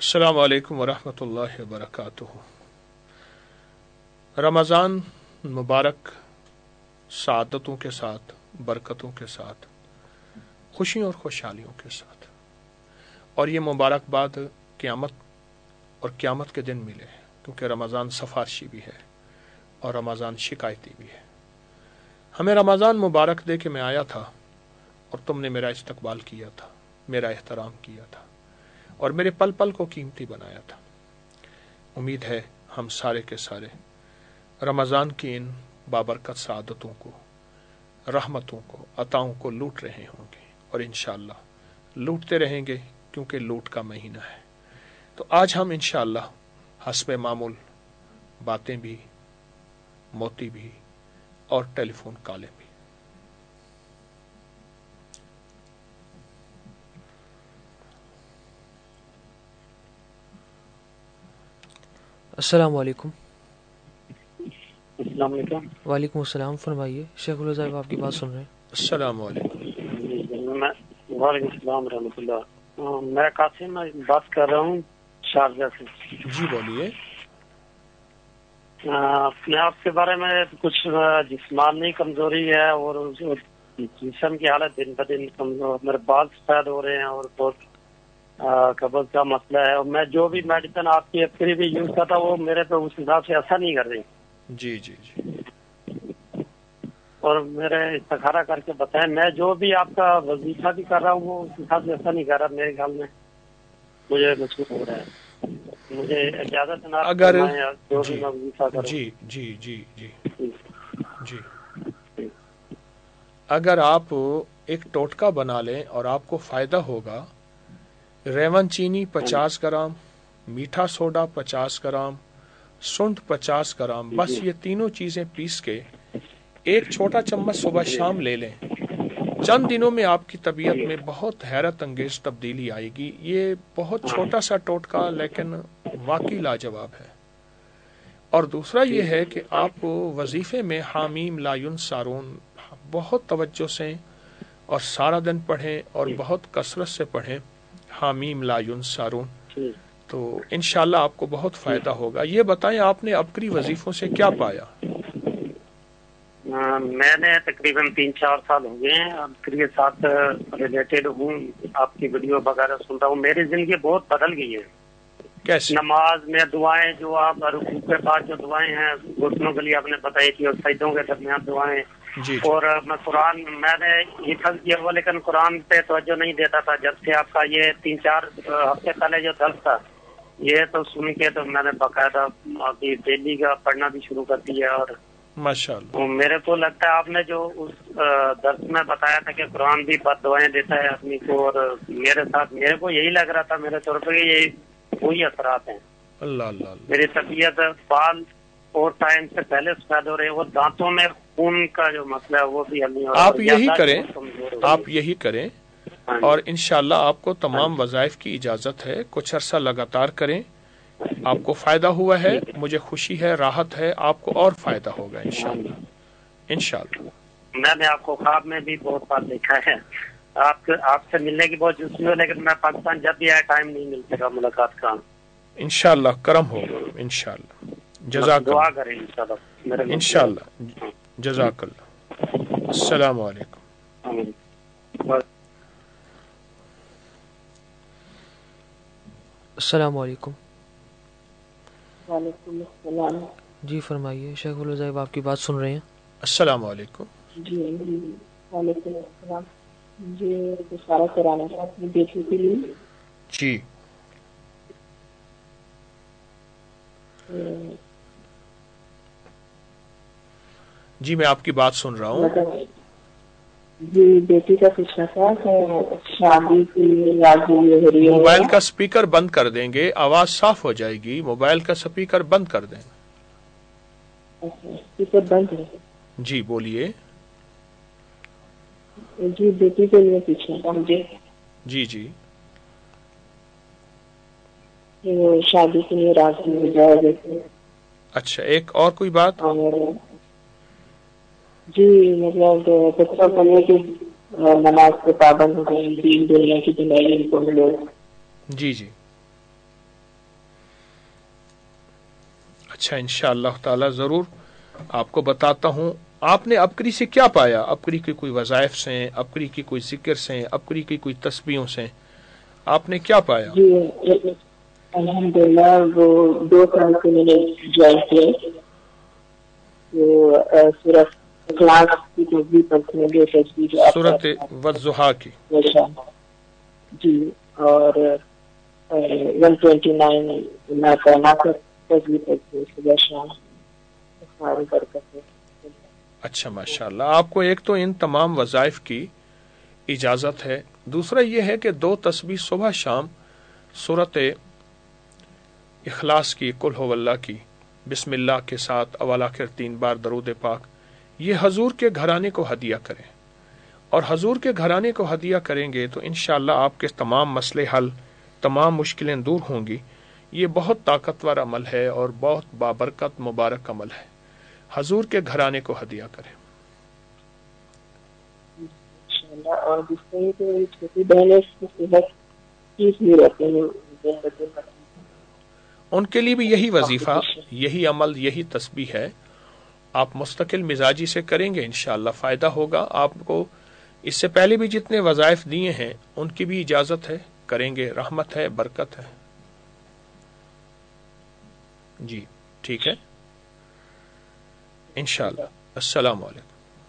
अस्सलामु अलैकुम वरहमतुल्लाहि वबरकातुहू। रमज़ान मुबारक सआदतों के साथ, बरकतों के साथ, खुशियों और खुशहालियों के साथ, और ये मुबारकबाद क़यामत और क़यामत के दिन मिले, क्योंकि रमज़ान सफारशी भी है और रमज़ान शिकायती भी है। हमें रमज़ान मुबारक दे के मैं आया था और तुमने मेरा इस्तकबाल किया था, मेरा एहतराम किया था और मेरे पल पल को कीमती बनाया था। उम्मीद है हम सारे के सारे रमज़ान की इन बाबरकत सआदतों को, रहमतों को, अताओं को लूट रहे होंगे और इंशाअल्लाह लूटते रहेंगे, क्योंकि लूट का महीना है। तो आज हम इंशाअल्लाह हस्बे मामूल बातें भी, मोती भी और टेलीफोन कॉलें भी। अस्सलाम वालेकुम। अस्सलाम वालेकुम। वालेकुम अस्सलाम, फरमाइए। शेख उल साहब आपकी बात सुन रहे हैं। अस्सलाम वालेकुम। वालेकुम अस्सलाम रहमतुल्लाह। मैं कासिम बात कर रहा हूँ शारजा से। जी बोलिए। मैं आपके बारे में कुछ जिस्मानी कमजोरी है और जिस्म की हालत दिन ब दिन कमजोर, मेरे बाल सफेद हो रहे हैं और बहुत कब्ज का मसला है, और मैं जो भी मेडिसिन आपकी फ्री भी यूज करता वो मेरे पे उस हिसाब से असर नहीं कर रही। जी जी जी। और मेरे इस्तिखारा करके बताएं, मैं जो भी आपका वजीफा भी कर रहा हूँ वो उस हिसाब से असर नहीं कर रहा मेरे ख्याल में, मुझे महसूस हो रहा है। मुझे इजाजत ना अगर जो भी मैं वजीफा करूं। जी जी जी जी जी, अगर आप एक टोटका बना लें और आपको फायदा होगा, रेवन चीनी 50 ग्राम, मीठा सोडा 50 ग्राम, सुंठ 50 ग्राम, बस ये तीनों चीजें पीस के एक छोटा चम्मच सुबह शाम ले लें। चंद दिनों में आपकी तबीयत में बहुत हैरत अंगेज तब्दीली आएगी। ये बहुत छोटा सा टोटका लेकिन वाकई लाजवाब है। और दूसरा ये है कि आप वजीफे में हामीम लायुन सारून बहुत तवज्जो से और सारा दिन पढ़ें और बहुत कसरत से पढ़ें हामीम लायुन सारून, तो इंशाल्लाह आपको बहुत फायदा होगा। ये बताएं आपने अबकरी वजीफों से क्या पाया? मैंने तकरीबन 3-4 साल हो गए हैं अबकरी के साथ रिलेटेड हूँ, आपकी वीडियो वगैरह सुनता हूँ। मेरी जिंदगी बहुत बदल गई है। कैसे? नमाज में दुआएं, जो आप रुकू के बाद जो दुआएं हैं घुटनों के लिए आपने बताई थी, और सजदों के दरमियान दुआएं, और मैं कुरान मैंने हिफ्ज़ किया हुआ, लेकिन कुरान पे तवज्जो नहीं देता था। जब से आपका ये 3-4 हफ्ते पहले जो दर्स था, ये तो सुन के तो मैंने बाकायदा अभी डेली का पढ़ना भी शुरू कर दिया। और माशाअल्लाह, मेरे को लगता है आपने जो उस दर्स में बताया था कि कुरान भी बद दुआएं देता है आदमी को, और मेरे साथ मेरे को यही लग रहा था मेरे तौर पर यही वही असरात हैं। अल्लाह अल्लाह। मेरी तबीयत, बाल और टाइम से पहले सफेद हो रहे हैं, और दांतों में खून का जो मसला है वो भी हल नहीं हो रहा। आप यही करें, आप यही करें और इंशाल्लाह आपको तमाम वज़ाइफ की इजाजत है। कुछ अरसा लगातार करें, आपको फायदा हुआ है, मुझे खुशी है, राहत है, आपको और फायदा होगा इंशाल्लाह। इंशाल्लाह मैंने आपको ख्वाब में भी बहुत बार देखा है, आपसे मिलने की बहुत जुस्सू है, लेकिन मैं पाकिस्तान जब भी आया टाइम नहीं मिल सका मुलाकात का। इंशाल्लाह करम होगा इंशाल्लाह। जज़ाकल्लाह, दुआ करें इंशाल्लाह। इंशाल्लाह, जज़ाकल्लाह। अस्सलामु अलैकुम। अस्सलाम वालेकुम। वालेकुम अस्सलाम। जी फरमाइए, शेख उल साहब आपकी बात सुन रहे हैं। अस्सलामु अलैकुम। जी वालेकुम अस्सलाम। मुझे इशारा कराना था अपनी बेटी के लिए। जी जी, मैं आपकी बात सुन रहा हूँ। जी बेटी का पूछना था कि शादी के लिए राजी हो रही है। मोबाइल का स्पीकर बंद कर देंगे, आवाज साफ हो जाएगी। मोबाइल का स्पीकर बंद कर दें। स्पीकर बंद है। जी बोलिए। जी बेटी के लिए पूछना था मुझे। जी जी, शादी के लिए राजी हो जाए। अच्छा, एक और कोई बात? और जी मतलब बच्चा बनने की नमाज के पाबंद हो गए, दीन दुनिया की भलाई इनको मिले। जी जी, अच्छा, इंशाअल्लाह ताला ज़रूर आपको बताता हूँ। आपने अबकरी से क्या पाया? अबकरी की कोई वज़ाइफ से, अबकरी की कोई जिक्र से, अबकरी की कोई तस्बीहों से आपने क्या पाया? जी अल्हम्दुलिल्लाह, वो 2 साल से मैंने ज्वाइन किया। वो सूरत इखलास की तस्बीह पढ़ते हैं, जो तस्बीह सूरत वज़्ज़ुहा की जी, और 129 नाका तस्बीह पढ़ते हैं सुबह शाम, सारी बरकत है। अच्छा, माशाअल्लाह। आपको एक तो इन तमाम वज़ाइफ की इजाज़त है, दूसरा ये है कि 2 तस्बीह सुबह शाम सूरत इखलास की, कुल हुवल्लाह की, बिस्मिल्लाह के साथ अव्वल आखिर 3 बार दरूद पाक, ये हजूर के घराने को हदिया करें। और हजूर के घराने को हदिया करेंगे तो इंशाअल्लाह आपके तमाम मसले हल, तमाम मुश्किलें दूर होंगी। ये बहुत ताकतवर अमल है और बहुत बाबरकत मुबारक अमल है। हजूर के घराने को हदिया करें। और छोटी बहनें की रहती हैं, उनके लिए भी यही वजीफा, यही अमल, यही तस्बीह है। आप मुस्तकिल मिजाजी से करेंगे, इंशाअल्लाह फायदा होगा आपको। इससे पहले भी जितने वज़ाइफ दिए हैं उनकी भी इजाजत है, करेंगे, रहमत है, बरकत है। जी ठीक है, इंशाअल्लाह। अस्सलाम वालेकुम।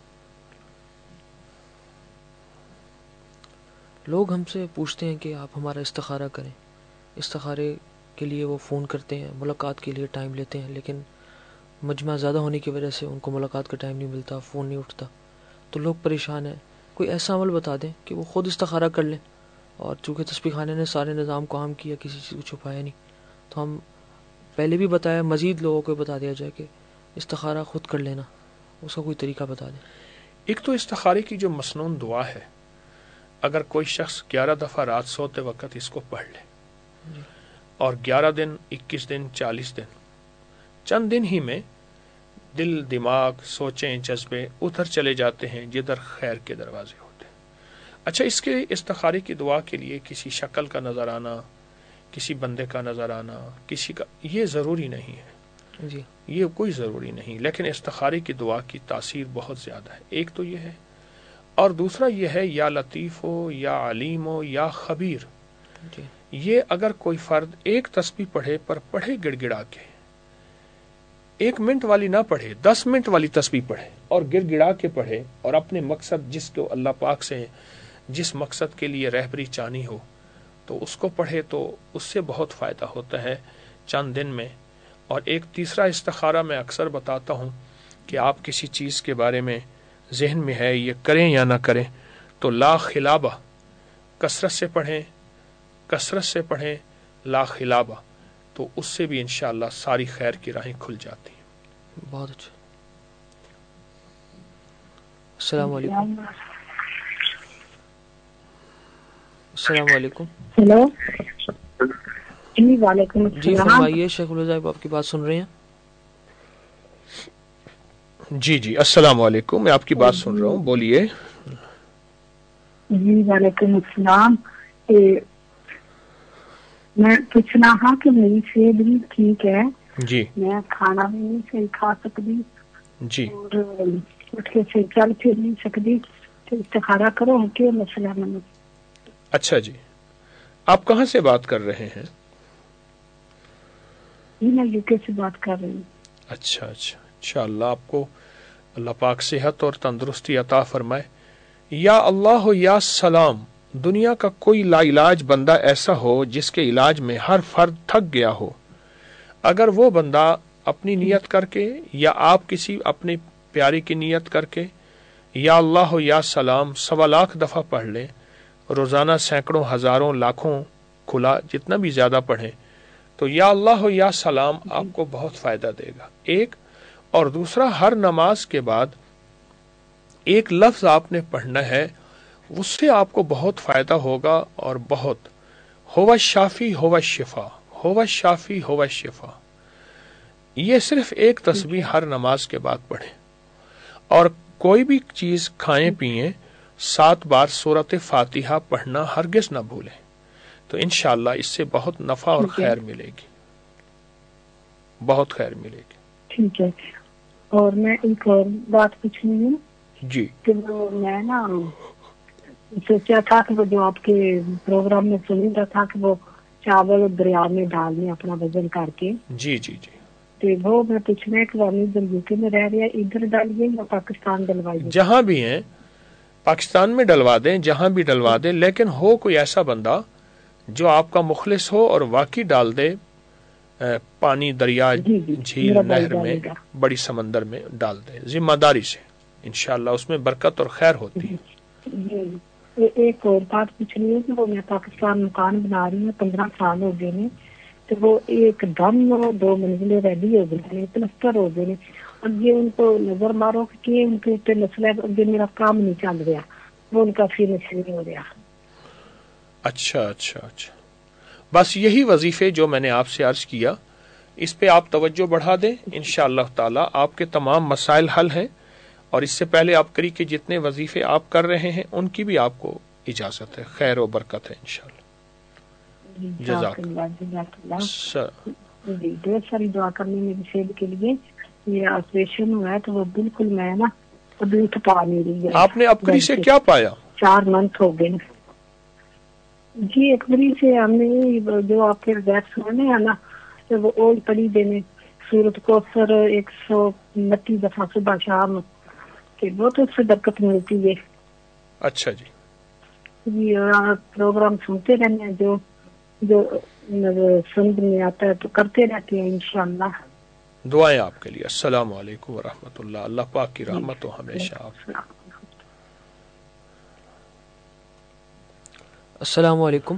लोग हमसे पूछते हैं कि आप हमारा इस्तिखारा करें। इस्तिखारे के लिए वो फ़ोन करते हैं, मुलाकात के लिए टाइम लेते हैं, लेकिन मजमा ज़्यादा होने की वजह से उनको मुलाकात का टाइम नहीं मिलता, फ़ोन नहीं उठता, तो लोग परेशान हैं। कोई ऐसा अमल बता दें कि वो ख़ुद इस्तिखारा कर लें। और चूँकि तस्बीह खाने ने सारे निज़ाम को आम किया, किसी चीज़ को छुपाया नहीं, तो हम पहले भी बताया, मज़ीद लोगों को बता दिया जाए कि इस्तिखारा ख़ुद कर लेना, उसका कोई तरीका बता दें। एक तो इस्तिखारे की जो मसनून दुआ है, अगर कोई शख्स 11 दफ़ा रात सोते वक्त इसको पढ़ ले और 11 दिन, 21 दिन, 40 दिन, चंद दिन ही में दिल, दिमाग, सोचें, जज्बे उधर चले जाते हैं जिधर खैर के दरवाजे होते हैं। अच्छा, इसके इस्तिखारे की दुआ के लिए किसी शक्ल का नजर आना, किसी बंदे का नजर आना, किसी का, ये जरूरी नहीं है जी, ये कोई जरूरी नहीं, लेकिन इस्तिखारे की दुआ की तासीर बहुत ज्यादा है। एक तो ये है, और दूसरा ये है, या लतीफ हो, या अलीम हो, या खबीर, ये अगर कोई फर्द एक तस्बीह पढ़े, पर पढ़े गिड़गिड़ा के, 1 मिनट वाली ना पढ़े, 10 मिनट वाली तस्बीह पढ़े और गिड़गिड़ा के पढ़े, और अपने मकसद जिसको अल्लाह पाक से जिस मकसद के लिए रहबरी चाहनी हो तो उसको पढ़े, तो उससे बहुत फ़ायदा होता है चंद दिन में। और एक तीसरा इस्तिखारा मैं अक्सर बताता हूँ कि आप किसी चीज़ के बारे में जहन में है, ये करें या ना करें, तो ला खिलाबा कसरत से पढ़ें, कसरत से पढ़ें ला खिलाबा, तो उससे भी इंशाअल्लाह सारी खैर की राहें खुल जाती हैं। बहुत अच्छा। अस्सलाम वालेकुम। अस्सलाम वालेकुम। हेलो जी, वालेकुम जी फरमाइए, शेख साहब आपकी बात सुन रहे हैं। जी जी, अस्सलाम वालेकुम, मैं आपकी बात सुन रहा हूँ, बोलिए। जी वालेकुम अस्सलाम। मैं पूछना हाँ कि मेरी सेहत भी ठीक है जी, मैं खाना भी नहीं सही खा सकती जी, और उठ के से चल फिर नहीं सकती, तो इस्तिखारा करो क्या मसला मैंने। अच्छा जी, आप कहाँ से बात कर रहे हैं? मैं यूके से बात कर रही हूँ। अच्छा अच्छा, इंशाअल्लाह आपको अल्लाह पाक सेहत और तंदुरुस्ती अता फरमाए। या अल्लाह या सलाम, दुनिया का कोई लाइलाज बंदा ऐसा हो जिसके इलाज में हर फर्द थक गया हो, अगर वो बंदा अपनी नियत करके या आप किसी अपने प्यारे की नियत करके या अल्लाह या सलाम 1.25 लाख दफ़ा पढ़ लें, रोज़ाना सैकड़ों, हज़ारों, लाखों, खुला जितना भी ज़्यादा पढ़ें, तो या अल्लाह या सलाम आपको बहुत फ़ायदा देगा। एक, और दूसरा, हर नमाज के बाद एक लफ्ज़ आपने पढ़ना है, उससे आपको बहुत फ़ायदा होगा। और बहुत, होवा शाफी होवा शिफा, होवा शाफी होवा शिफा, ये सिर्फ एक तस्बीह हर नमाज के बाद पढ़ें। और कोई भी चीज़ खाएं पिएं, 7 बार सूरत फातिहा पढ़ना हरगिज़ ना भूलें, तो इंशाअल्लाह इससे बहुत नफ़ा और खैर मिलेगी। بہت خیر ملے گی. ٹھیک ہے. اور میں ایک اور بات پوچھنی ہے جی. کہ وہ میں نا سوچا تھا کہ وہ جو آپ کے پروگرام میں سنیدہ تھا کہ وہ چاول دریا میں ڈالنے اپنا وزن کر کے. جی جی جی. تو وہ میں پوچھنا ہے کہ وہ یوکے میں رہ رہے ہیں, ادھر ڈالیے یا پاکستان ڈلوائیے؟ جہاں بھی ہیں پاکستان میں ڈلوا دیں, جہاں بھی ڈلوا دیں, لیکن ہو کوئی ایسا بندہ جو آپ کا مخلص ہو اور واقعی ڈال دے پانی دریا جھیل نہر میں بڑی سمندر میں ڈال دے ذمہ داری سے, انشاءاللہ اس میں برکت اور خیر ہوتی ہے. جی. ایک اور بات پوچھنی ہے کہ وہ میں پاکستان مکان بنا رہی ہوں, 15 سال ہو گئے ہیں, تو وہ ایک دم 2 منزلیں ریڈی ہو گئی, پلسٹر ہو گئے, اور یہ ان کو نظر مارو کہ ان کے اوپر مسئلہ ہے, میرا کام نہیں چل رہا, وہ ان کا فینش نہیں ہو رہا. اچھا اچھا اچھا. بس یہی وظیفے جو میں نے آپ سے عرض کیا اس پہ آپ توجہ بڑھا دیں, انشاءاللہ تعالی آپ کے تمام مسائل حل ہیں. اور اس سے پہلے آپ کری کے جتنے وظیفے آپ کر رہے ہیں ان کی بھی آپ کو اجازت ہے, خیر و برکت ہے انشاءاللہ. جزاک اللہ. جی ڈھیر ساری دعا کرنے میں بھی کے لیے. یہ آپریشن ہوا ہے تو وہ بالکل میں نا ابھی اٹھ پا نہیں رہی ہے. آپ نے اپکری سے کیا پایا؟ 4 منتھ ہو گئے. جی اکبری سے ہم نے جو آپ کے ریزلٹ سنے ہیں نا, تو وہ اول پڑی دینے سورت کو سر 129 دفعہ صبح شام کہ بہت اس سے برکت ملتی ہے. اچھا جی. جی اور پروگرام سنتے رہنے ہیں, جو سمجھ میں آتا ہے تو کرتے رہتے ہیں انشاءاللہ. دعائیں آپ کے لیے. السلام علیکم ورحمۃ اللہ. اللہ پاک کی رحمت ہو ہمیشہ آپ. السلام علیکم.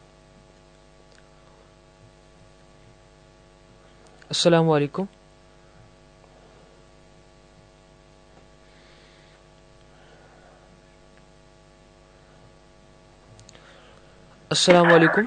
السلام علیکم. السلام علیکم.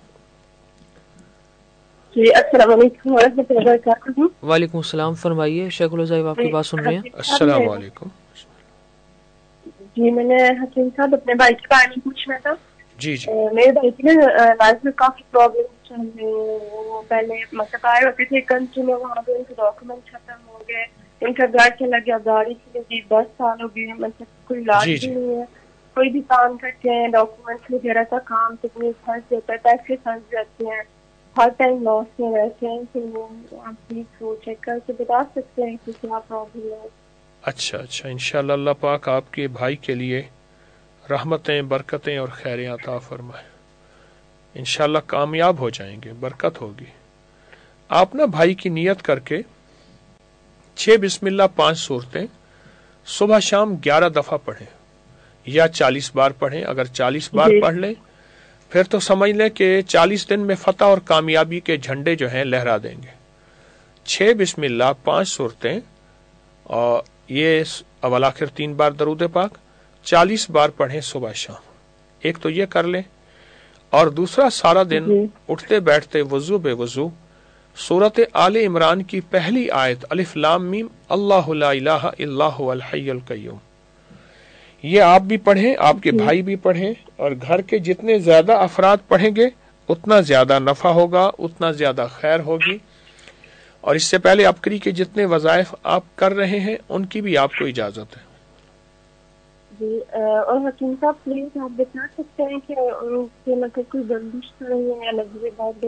جی السلام علیکم ورحمۃ اللہ وبرکاتہ. وعلیکم السلام. فرمائیے شیخ الوزائی, آپ کی بات سن رہے ہیں. السلام علیکم. جی میں نے حکیم صاحب اپنے بھائی کے بارے میں پوچھنا تھا. جی جی. میرے بھائی کی نا لائف میں کافی پرابلم چل رہی ہیں. وہ پہلے مطلب آئے ہوتے تھے کنٹری میں, وہاں پہ ان کے ڈاکومنٹ ختم ہو گئے, ان کا گھر چلا گیا, گاڑی چلے گئی, 10 سال ہو گئے, مطلب کوئی علاج بھی نہیں ہے. کوئی بھی کام کرتے ہیں ڈاکومنٹس وغیرہ کا کام تو پھنس جاتا ہے, پیسے پھنس جاتے ہیں, ہر ٹائم لاس میں رہتے ہیں. تو آپ پلیز وہ چیک کر کے بتا سکتے ہیں کہ کیا پرابلم ہے. اچھا اچھا. انشاءاللہ اللہ پاک آپ کے بھائی کے لیے رحمتیں برکتیں اور خیریں عطا فرمائے. انشاءاللہ کامیاب ہو جائیں گے, برکت ہوگی. آپ نا بھائی کی نیت کر کے 6 بسم اللہ 5 سورتیں صبح شام 11 دفعہ پڑھیں یا 40 بار پڑھیں. اگر 40 بار پڑھ لیں پھر تو سمجھ لیں کہ 40 دن میں فتح اور کامیابی کے جھنڈے جو ہیں لہرا دیں گے. 6 بسم اللہ 5 سورتیں اور یہ اول آخر 3 بار درود پاک 40 بار پڑھیں صبح شام. ایک تو یہ کر لیں, اور دوسرا سارا دن اٹھتے بیٹھتے وضو بے وضو سورت آل عمران کی پہلی آیت الف لام میم اللہ لا الہ الا هو الحی القیوم, یہ آپ بھی پڑھیں, آپ کے بھائی بھی پڑھیں, اور گھر کے جتنے زیادہ افراد پڑھیں گے اتنا زیادہ نفع ہوگا, اتنا زیادہ خیر ہوگی. اور اس سے پہلے ابکری کے جتنے وظائف آپ کر رہے ہیں ان کی بھی آپ کو اجازت ہے. جی اور حکیم صاحب پلیز آپ بتا سکتے ہیں کہ ان کے مطلب کوئی بندش تو نہیں ہے یا نظر بد؟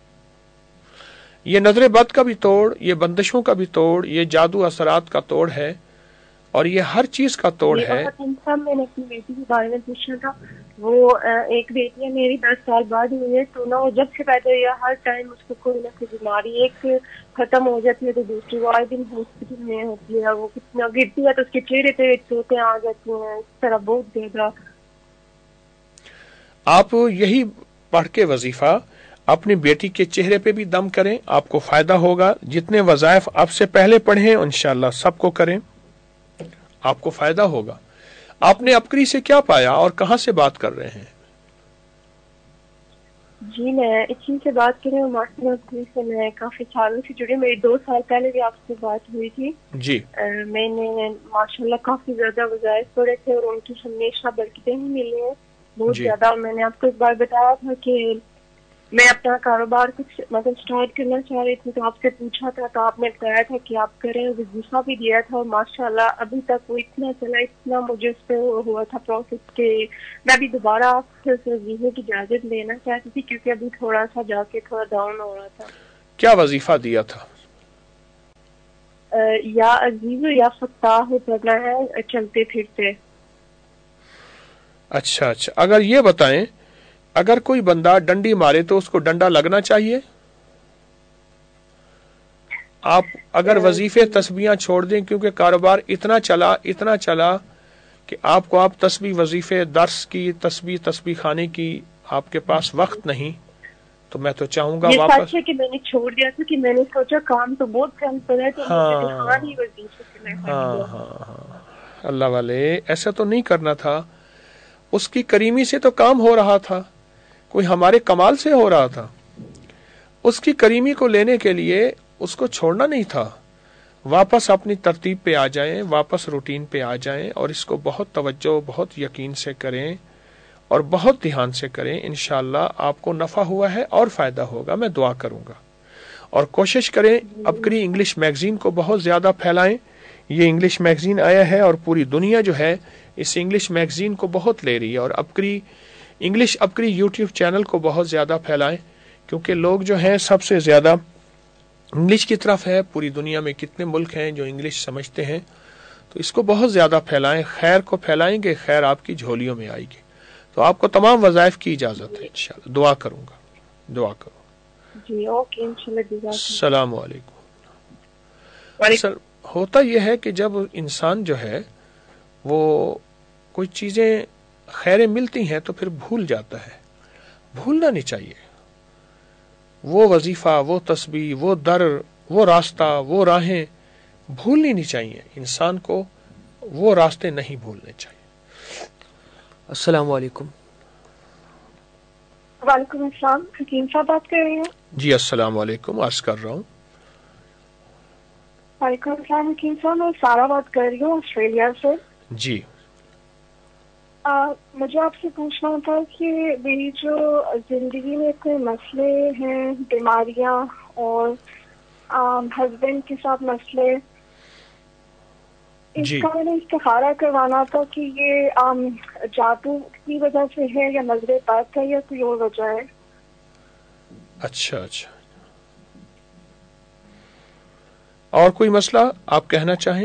یہ نظر بد کا بھی توڑ, یہ بندشوں کا بھی توڑ, یہ جادو اثرات کا توڑ ہے, اور یہ ہر چیز کا توڑ ہے. حکیم صاحب میں نے اپنی بیٹی کے بارے میں پوچھنا تھا. وہ ایک بیٹی ہے میری 10 سال بعد ہوئی ہے, تو نا وہ جب سے پیدا ہوئی ہے ہر ٹائم اس کو کوئی نہ کوئی بیماری ایک ختم ہو جاتی ہے تو دوسری وہ آئے دن ہاسپٹل میں ہوتی ہے. وہ کتنا گرتی ہے تو اس کے چہرے پہ چوٹیں آ جاتی ہیں, اس طرح بہت زیادہ. آپ یہی پڑھ کے وظیفہ اپنی بیٹی کے چہرے پہ بھی دم کریں, آپ کو فائدہ ہوگا. جتنے وظائف آپ سے پہلے پڑھیں انشاءاللہ سب کو کریں, آپ کو فائدہ ہوگا. آپ نے اپکری سے کیا پایا اور کہاں سے بات کر رہے ہیں؟ جی میں اسی سے بات کر رہی ہوں, ماسٹر اپکری سے. میں کافی سالوں سے جڑی, میری 2 سال پہلے بھی آپ سے بات ہوئی تھی. جی میں نے ماشاءاللہ کافی زیادہ وظائف پڑھے تھے اور ان کی ہمیشہ برکتیں ہی ملی ہیں بہت زیادہ. میں نے آپ کو ایک بار بتایا تھا کہ میں اپنا کاروبار کچھ مطلب اسٹارٹ کرنا چاہ رہی تھی تو آپ سے پوچھا تھا تو آپ نے بتایا تھا کہ آپ کریں, وظیفہ بھی دیا تھا اور ماشاءاللہ ابھی تک وہ اتنا چلا, اتنا مجھے اس پہ ہوا تھا پروسیس کہ میں بھی دوبارہ آپ سے وظیفے کی اجازت لینا چاہتی تھی کیونکہ ابھی تھوڑا سا جا کے تھوڑا ڈاؤن ہو رہا تھا. کیا وظیفہ دیا تھا؟ یا عزیز یا فتاح پڑھنا ہے چلتے پھرتے. اچھا, اگر یہ بتائیں اگر کوئی بندہ ڈنڈی مارے تو اس کو ڈنڈا لگنا چاہیے؟ آپ اگر وظیفے تسبیحاں چھوڑ دیں کیونکہ کاروبار اتنا چلا کہ آپ کو تسبیح وظیفے درس کی تسبیح خانے کی آپ کے پاس وقت نہیں, تو میں تو چاہوں گا واپس. سچ ہے کہ میں نے چھوڑ دیا تھا کہ میں نے سوچا کام تو بہت کم پڑا ہے تو ہاں اللہ والے ایسا تو نہیں کرنا تھا. اس کی کریمی سے تو کام ہو رہا تھا, کوئی ہمارے کمال سے ہو رہا تھا. اس کی کریمی کو لینے کے لیے اس کو چھوڑنا نہیں تھا. واپس اپنی ترتیب پہ آ جائیں, واپس روٹین پہ آ جائیں اور اس کو بہت توجہ بہت یقین سے کریں اور بہت دھیان سے کریں. انشاءاللہ آپ کو نفع ہوا ہے اور فائدہ ہوگا, میں دعا کروں گا. اور کوشش کریں ابکری انگلش میگزین کو بہت زیادہ پھیلائیں. یہ انگلش میگزین آیا ہے اور پوری دنیا جو ہے اس انگلش میگزین کو بہت لے رہی ہے. اور ابکری یوٹیوب چینل کو بہت زیادہ پھیلائیں کیونکہ لوگ جو ہیں سب سے زیادہ انگلش کی طرف ہے. پوری دنیا میں کتنے ملک ہیں جو انگلش سمجھتے ہیں, تو اس کو بہت زیادہ پھیلائیں. خیر کو پھیلائیں گے خیر آپ کی جھولیوں میں آئے گی. تو آپ کو تمام وظائف کی اجازت ہے انشاءاللہ. دعا کروں گا, دعا کرو. جی اوکے انشاءاللہ. السلام علیکم. سر ہوتا یہ ہے کہ جب انسان جو ہے وہ کوئی چیزیں خیریں ملتی ہیں تو پھر بھول جاتا ہے. بھولنا نہیں چاہیے. وہ وظیفہ, وہ تسبیح, وہ در, وہ راستہ, وہ راہیں بھولنی نہیں چاہیے. انسان کو وہ راستے نہیں بھولنے چاہیے. السلام علیکم. وعلیکم السلام. حکیم صاحب بات کر رہے ہیں؟ جی السلام علیکم, عرض کر رہا ہوں. وعلیکم السلام حکیم صاحب, میں سارا بات کر رہی ہوں آسٹریلیا سے. جی مجھے آپ سے پوچھنا تھا کہ میری جو زندگی میں کوئی مسئلے ہیں, بیماریاں اور ہسبینڈ کے ساتھ مسئلے, اس کا میں نے استخارہ کروانا تھا کہ یہ جادو کی وجہ سے ہے یا نظر بد ہے یا کوئی اور وجہ ہے. اچھا. اور کوئی مسئلہ آپ کہنا چاہیں؟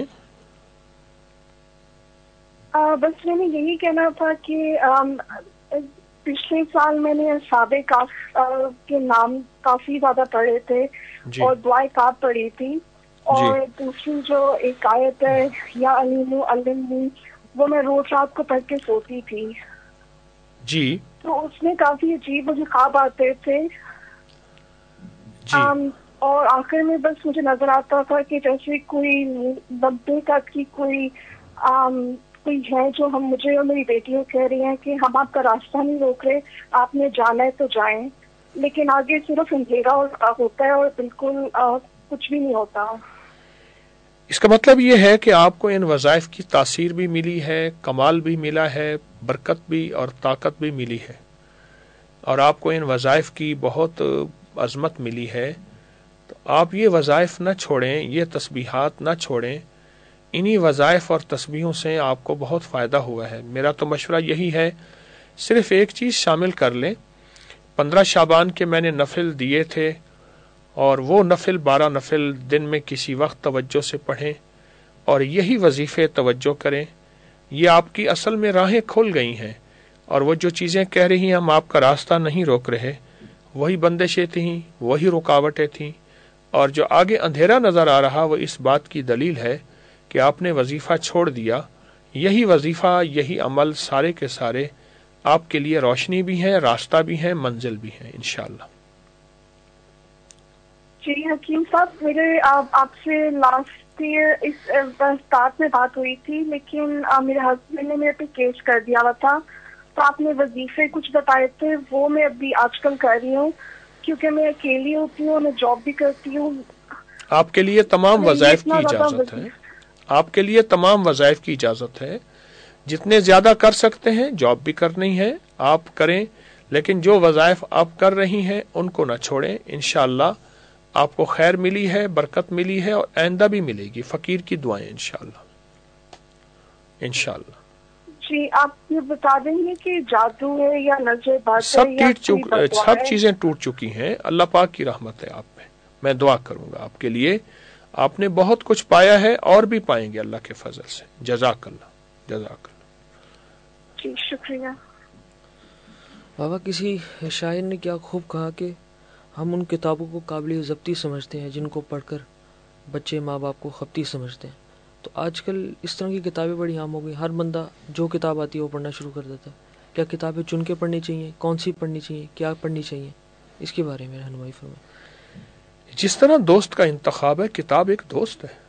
بس میں نے یہی کہنا تھا کہ پچھلے سال میں نے صحابہ کہف کے نام کافی زیادہ پڑھے تھے اور دعائیں کاف پڑھی تھی, اور دوسری جو ایک آیت ہے یا علیم علمنی, وہ میں روز رات کو پڑھ کے سوتی تھی. جی تو اس میں کافی عجیب مجھے خواب آتے تھے. اور آخر میں بس مجھے نظر آتا تھا کہ جیسے کوئی 90 تک کی کوئی ہے جو ہم مجھے اور میری بیٹیوں کہہ رہی ہیں کہ ہم آپ کا راستہ نہیں روک رہے, آپ نے جانا ہے تو جائیں, لیکن آگے صرف اندھیرا ہوتا ہے اور بالکل کچھ بھی نہیں ہوتا. اس کا مطلب یہ ہے کہ آپ کو ان وظائف کی تاثیر بھی ملی ہے, کمال بھی ملا ہے, برکت بھی اور طاقت بھی ملی ہے, اور آپ کو ان وظائف کی بہت عظمت ملی ہے. تو آپ یہ وظائف نہ چھوڑیں, یہ تسبیحات نہ چھوڑیں. انہی وظائف اور تسبیحوں سے آپ کو بہت فائدہ ہوا ہے. میرا تو مشورہ یہی ہے, صرف ایک چیز شامل کر لیں. 15 شعبان کے میں نے نفل دیے تھے, اور وہ نفل 12 نفل دن میں کسی وقت توجہ سے پڑھیں اور یہی وظیفے توجہ کریں. یہ آپ کی اصل میں راہیں کھل گئی ہیں, اور وہ جو چیزیں کہہ رہی ہیں ہم آپ کا راستہ نہیں روک رہے, وہی بندشیں تھیں, وہی رکاوٹیں تھیں. اور جو آگے اندھیرا نظر آ رہا وہ اس بات کی دلیل ہے کہ آپ نے وظیفہ چھوڑ دیا. یہی وظیفہ, یہی عمل سارے کے سارے آپ کے لیے روشنی بھی ہیں, راستہ بھی ہیں, منزل بھی ہیں انشاءاللہ. جی حکیم صاحب, میرے آپ سے لاسٹ ایئر اس اسٹارٹ میں بات ہوئی تھی, لیکن میرے ہسبینڈ نے میرے پہ کیس کر دیا ہوا تھا. تو آپ نے وظیفے کچھ بتائے تھے, وہ میں ابھی آج کل کر رہی ہوں کیونکہ میں اکیلی ہوتی ہوں, میں جاب بھی کرتی ہوں. آپ کے لیے تمام وظائف کی اجازت ہے, آپ کے لیے تمام وظائف کی اجازت ہے. جتنے زیادہ کر سکتے ہیں, جاب بھی کرنی ہے آپ کریں, لیکن جو وظائف آپ کر رہی ہیں ان کو نہ چھوڑیں. انشاءاللہ آپ کو خیر ملی ہے, برکت ملی ہے, اور آئندہ بھی ملے گی. فقیر کی دعائیں انشاءاللہ. انشاءاللہ. جی آپ یہ بتا دیں گے کہ جادو ہے یا نظر بات ہے, سب چیزیں ٹوٹ چکی ہیں. اللہ پاک کی رحمت ہے آپ پہ. میں دعا کروں گا آپ کے لیے. آپ نے بہت کچھ پایا ہے اور بھی پائیں گے اللہ کے فضل سے. جزاک اللہ. جزاک اللہ. جی شکریہ. بابا کسی شاعر نے کیا خوب کہا کہ ہم ان کتابوں کو قابل ضبطی سمجھتے ہیں جن کو پڑھ کر بچے ماں باپ کو خپتی سمجھتے ہیں. تو آج کل اس طرح کی کتابیں بڑی عام ہو گئی. ہر بندہ جو کتاب آتی ہے وہ پڑھنا شروع کر دیتا ہے. کیا کتابیں چن کے پڑھنی چاہیے؟ کون سی پڑھنی چاہیے؟ کیا پڑھنی چاہیے؟ اس کے بارے میں رہنمائی فرمائیں. جس طرح دوست کا انتخاب ہے, کتاب ایک دوست ہے,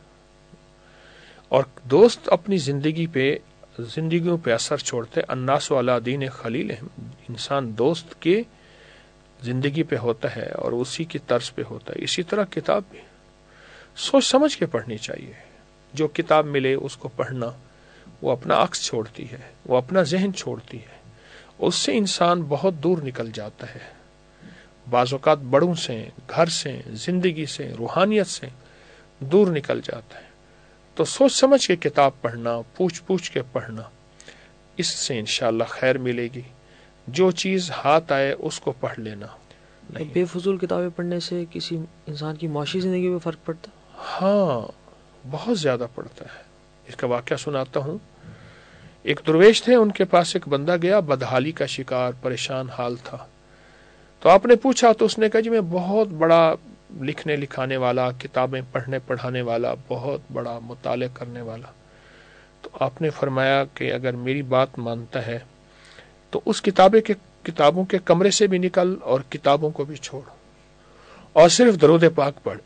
اور دوست اپنی زندگیوں پہ اثر چھوڑتے. الناس علی دین خلیلہم. انسان دوست کے زندگی پہ ہوتا ہے اور اسی کی طرز پہ ہوتا ہے. اسی طرح کتاب بھی سوچ سمجھ کے پڑھنی چاہیے. جو کتاب ملے اس کو پڑھنا, وہ اپنا عکس چھوڑتی ہے, وہ اپنا ذہن چھوڑتی ہے. اس سے انسان بہت دور نکل جاتا ہے. بعض اوقات بڑوں سے, گھر سے, زندگی سے, روحانیت سے دور نکل جاتا ہے. تو سوچ سمجھ کے کتاب پڑھنا, پوچھ کے پڑھنا, اس سے انشاءاللہ خیر ملے گی. جو چیز ہاتھ آئے اس کو پڑھ لینا. بے فضول کتابیں پڑھنے سے کسی انسان کی معاشی زندگی میں فرق پڑتا ہے؟ ہاں, بہت زیادہ پڑتا ہے. اس کا واقعہ سناتا ہوں. ایک درویش تھے, ان کے پاس ایک بندہ گیا, بدحالی کا شکار, پریشان حال تھا. تو آپ نے پوچھا تو اس نے کہا جی میں بہت بڑا لکھنے لکھانے والا, کتابیں پڑھنے پڑھانے والا, بہت بڑا مطالعہ کرنے والا. تو آپ نے فرمایا کہ اگر میری بات مانتا ہے تو اس کتابوں کے کمرے سے بھی نکل اور کتابوں کو بھی چھوڑ, اور صرف درود پاک پڑھ.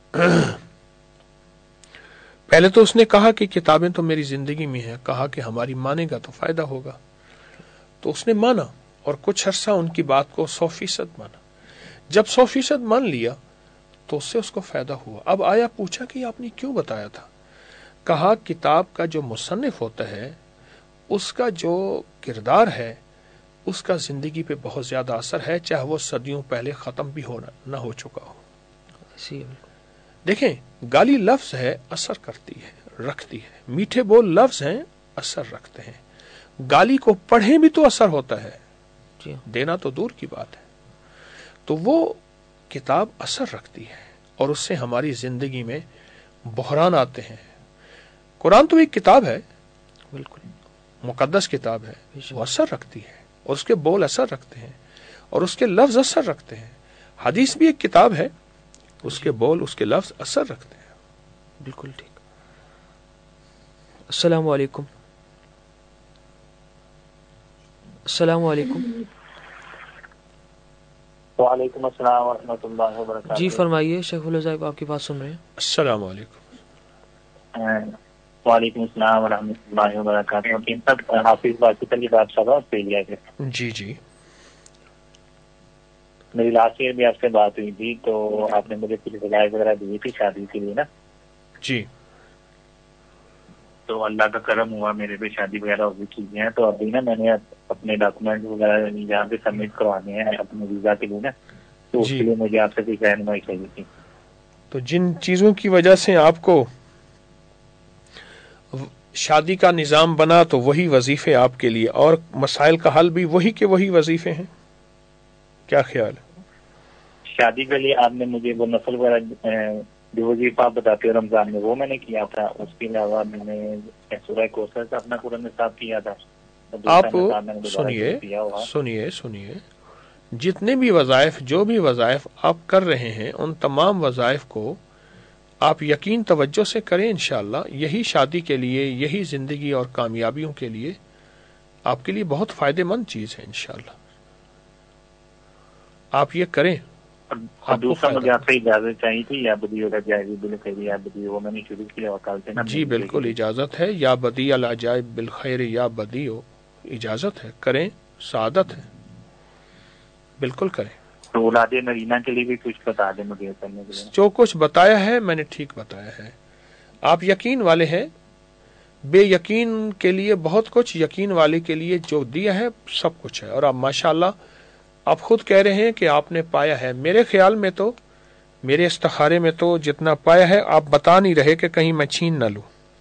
پہلے تو اس نے کہا کہ کتابیں تو میری زندگی میں ہیں. کہا کہ ہماری مانے گا تو فائدہ ہوگا. تو اس نے مانا, اور کچھ عرصہ ان کی بات کو 100% مانا. جب 100% مان لیا تو اس سے اس کو فائدہ ہوا. اب آیا, پوچھا کہ آپ نے کیوں بتایا تھا؟ کہا کتاب کا جو مصنف ہوتا ہے اس کا جو کردار ہے اس کا زندگی پہ بہت زیادہ اثر ہے, چاہے وہ صدیوں پہلے ختم بھی نہ ہو چکا ہو. دیکھیں, گالی لفظ ہے, اثر کرتی ہے, رکھتی ہے. میٹھے بول لفظ ہیں, اثر رکھتے ہیں. گالی کو پڑھیں بھی تو اثر ہوتا ہے, دینا تو دور کی بات ہے. تو وہ کتاب اثر رکھتی ہے اور اس سے ہماری زندگی میں بحران آتے ہیں. قرآن تو ایک کتاب ہے, بالکل مقدس کتاب ہے, وہ اثر رکھتی ہے اور اس کے بول اثر رکھتے ہیں اور اس کے لفظ اثر رکھتے ہیں. حدیث بھی ایک کتاب ہے, اس کے بول, اس کے لفظ اثر رکھتے ہیں. بالکل ٹھیک. السلام علیکم. السلام علیکم. وعلیکم السلام ورحمۃ اللہ وبرکاتہ. جی فرمائیے شیخ اللہ صاحب, آپ کی بات سن رہے ہیں. السلام علیکم. وعلیکم السلام ورحمۃ اللہ وبرکاتہ. حافظ باقی بات صاحب آسٹریلیا کے. جی جی, میری لاسٹ ایئر بھی آپ سے بات ہوئی تھی, تو آپ نے مجھے کچھ ہدایت وغیرہ دی تھی شادی کے لیے نا. جی. تو اللہ کا کرم ہوا, میرے پہ شادی وغیرہ بھی چیزیں ہیں. تو ابھی نا میں نے اپنے ڈاکومنٹ وغیرہ یہاں پہ سبمٹ کروانے ہیں اپنے ویزا کے لیے نا, تو اس کے لیے مجھے آپ سے کچھ رہنمائی چاہیے تھی. تو جن چیزوں کی وجہ سے آپ کو شادی کا نظام بنا تو وہی وظیفے آپ کے لیے, اور مسائل کا حل بھی وہی کے وہی وظیفے ہیں. کیا خیال ہے؟ شادی کے لیے آپ نے مجھے وہ نفل وغیرہ جو وظیفہ آپ بتاتے ہو رمضان میں, وہ میں نے کیا تھا. اس کے علاوہ میں نے سورہ کوثر سے اپنا قرآن نصاب کیا تھا. آپ سنیے, جتنے بھی وظائف, جو بھی وظائف آپ کر رہے ہیں, ان تمام وظائف کو آپ یقین توجہ سے کریں. انشاءاللہ یہی شادی کے لیے, یہی زندگی اور کامیابیوں کے لیے آپ کے لیے بہت فائدہ مند چیز ہے. انشاءاللہ آپ یہ کریں. دوسرا مجھے آپ سے اجازت چاہیے تھی, یا بدیع العجائب بالخیر یا بدیع, وہ میں نے شروع کیا وکال سے نا. جی بالکل اجازت ہے. یا بدیع العجائب بالخیر یا بدیع, اجازت ہے, کریں, سعادت ہے, بالکل کریں. تو اولاد نرینہ کے لیے بھی کچھ بتا دیں مجھے کرنے کے لیے. جو کچھ بتایا ہے میں نے ٹھیک بتایا ہے. آپ یقین والے ہیں, بے یقین کے لیے بہت کچھ, یقین والے کے لیے جو دیا ہے سب کچھ ہے. اور آپ ماشاءاللہ آپ خود کہہ رہے ہیں کہ آپ نے پایا ہے. میرے خیال میں تو میرے استخارے میں تو جتنا پایا ہے آپ بتا نہیں رہے کہ کہیں میں چھین نہ لوں.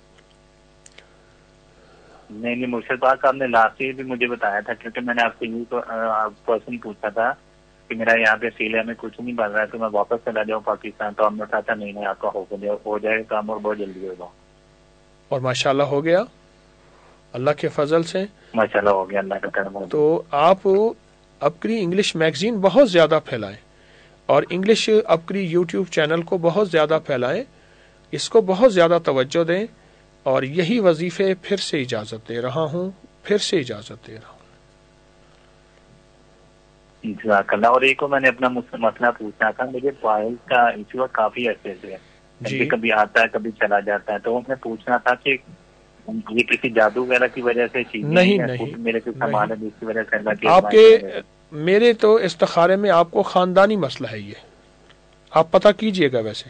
نہیں مرشد پاک صاحب نے لاسٹ ایئر بھی مجھے بتایا تھا, کیونکہ میں نے آپ سے یہ پرسن پوچھا تھا کہ میرا یہاں پہ سیلیا میں کچھ نہیں بن رہا ہے تو میں واپس چلا جاؤں پاکستان, تو آپ نے کہا تھا نہیں آپ کا ہو جائے کام اور بہت جلدی ہوگا, اور ماشاءاللہ ہو گیا اللہ کے فضل سے. ماشاءاللہ ہو گیا اللہ کا کرم. تو آپ اپکری انگلش میگزین بہت زیادہ پھیلائیں اور انگلش اپکری یوٹیوب چینل کو بہت زیادہ پھیلائیں, اس کو بہت زیادہ توجہ دیں, اور یہی وظیفے پھر سے اجازت دے رہا ہوں, پھر سے اجازت دے رہا ہوں. جزاک اللہ. اور ایک کو میں نے اپنا مسئلہ پوچھنا تھا, مجھے فائل کا ایشو کافی عرصے سے ہے, کبھی آتا ہے کبھی چلا جاتا ہے, تو میں پوچھنا تھا کہ یہ کسی جادو وغیرہ کی وجہ سے چیز نہیں, میرے کچھ سامان ہے جس کی وجہ سے آپ کے میرے تو استخارے میں آپ کو خاندانی مسئلہ ہے, یہ آپ پتہ کیجئے گا. ویسے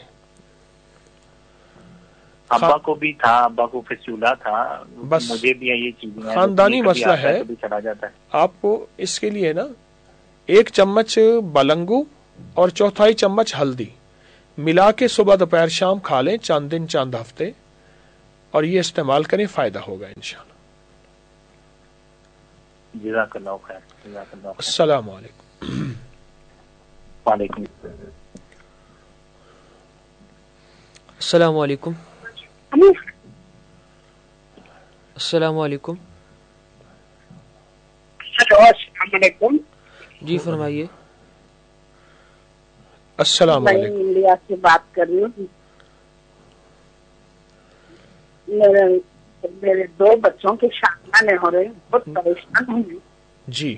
ابا کو بھی تھا, ابا کو فسچولا تھا, بس مجھے بھی یہ چیزیں خاندانی مسئلہ ہے. چلا جاتا ہے. آپ کو اس کے لیے نا 1 چمچ بلنگو اور 1/4 چمچ ہلدی ملا کے صبح دوپہر شام کھا لیں, چاند دن چاند ہفتے, اور یہ استعمال کریں, فائدہ ہوگا انشاءاللہ. جزاک اللہ خیر. جزاک اللہ. السلام علیکم. وعلیکم السلام علیکم. السلام علیکم. السلام علیکم. جی فرمائیے. السلام علیکم. میں انڈیا سے بات کر رہی ہوں. میرے 2 بچوں کی شادیاں نہیں ہو رہی, بہت پریشان ہوں. جی.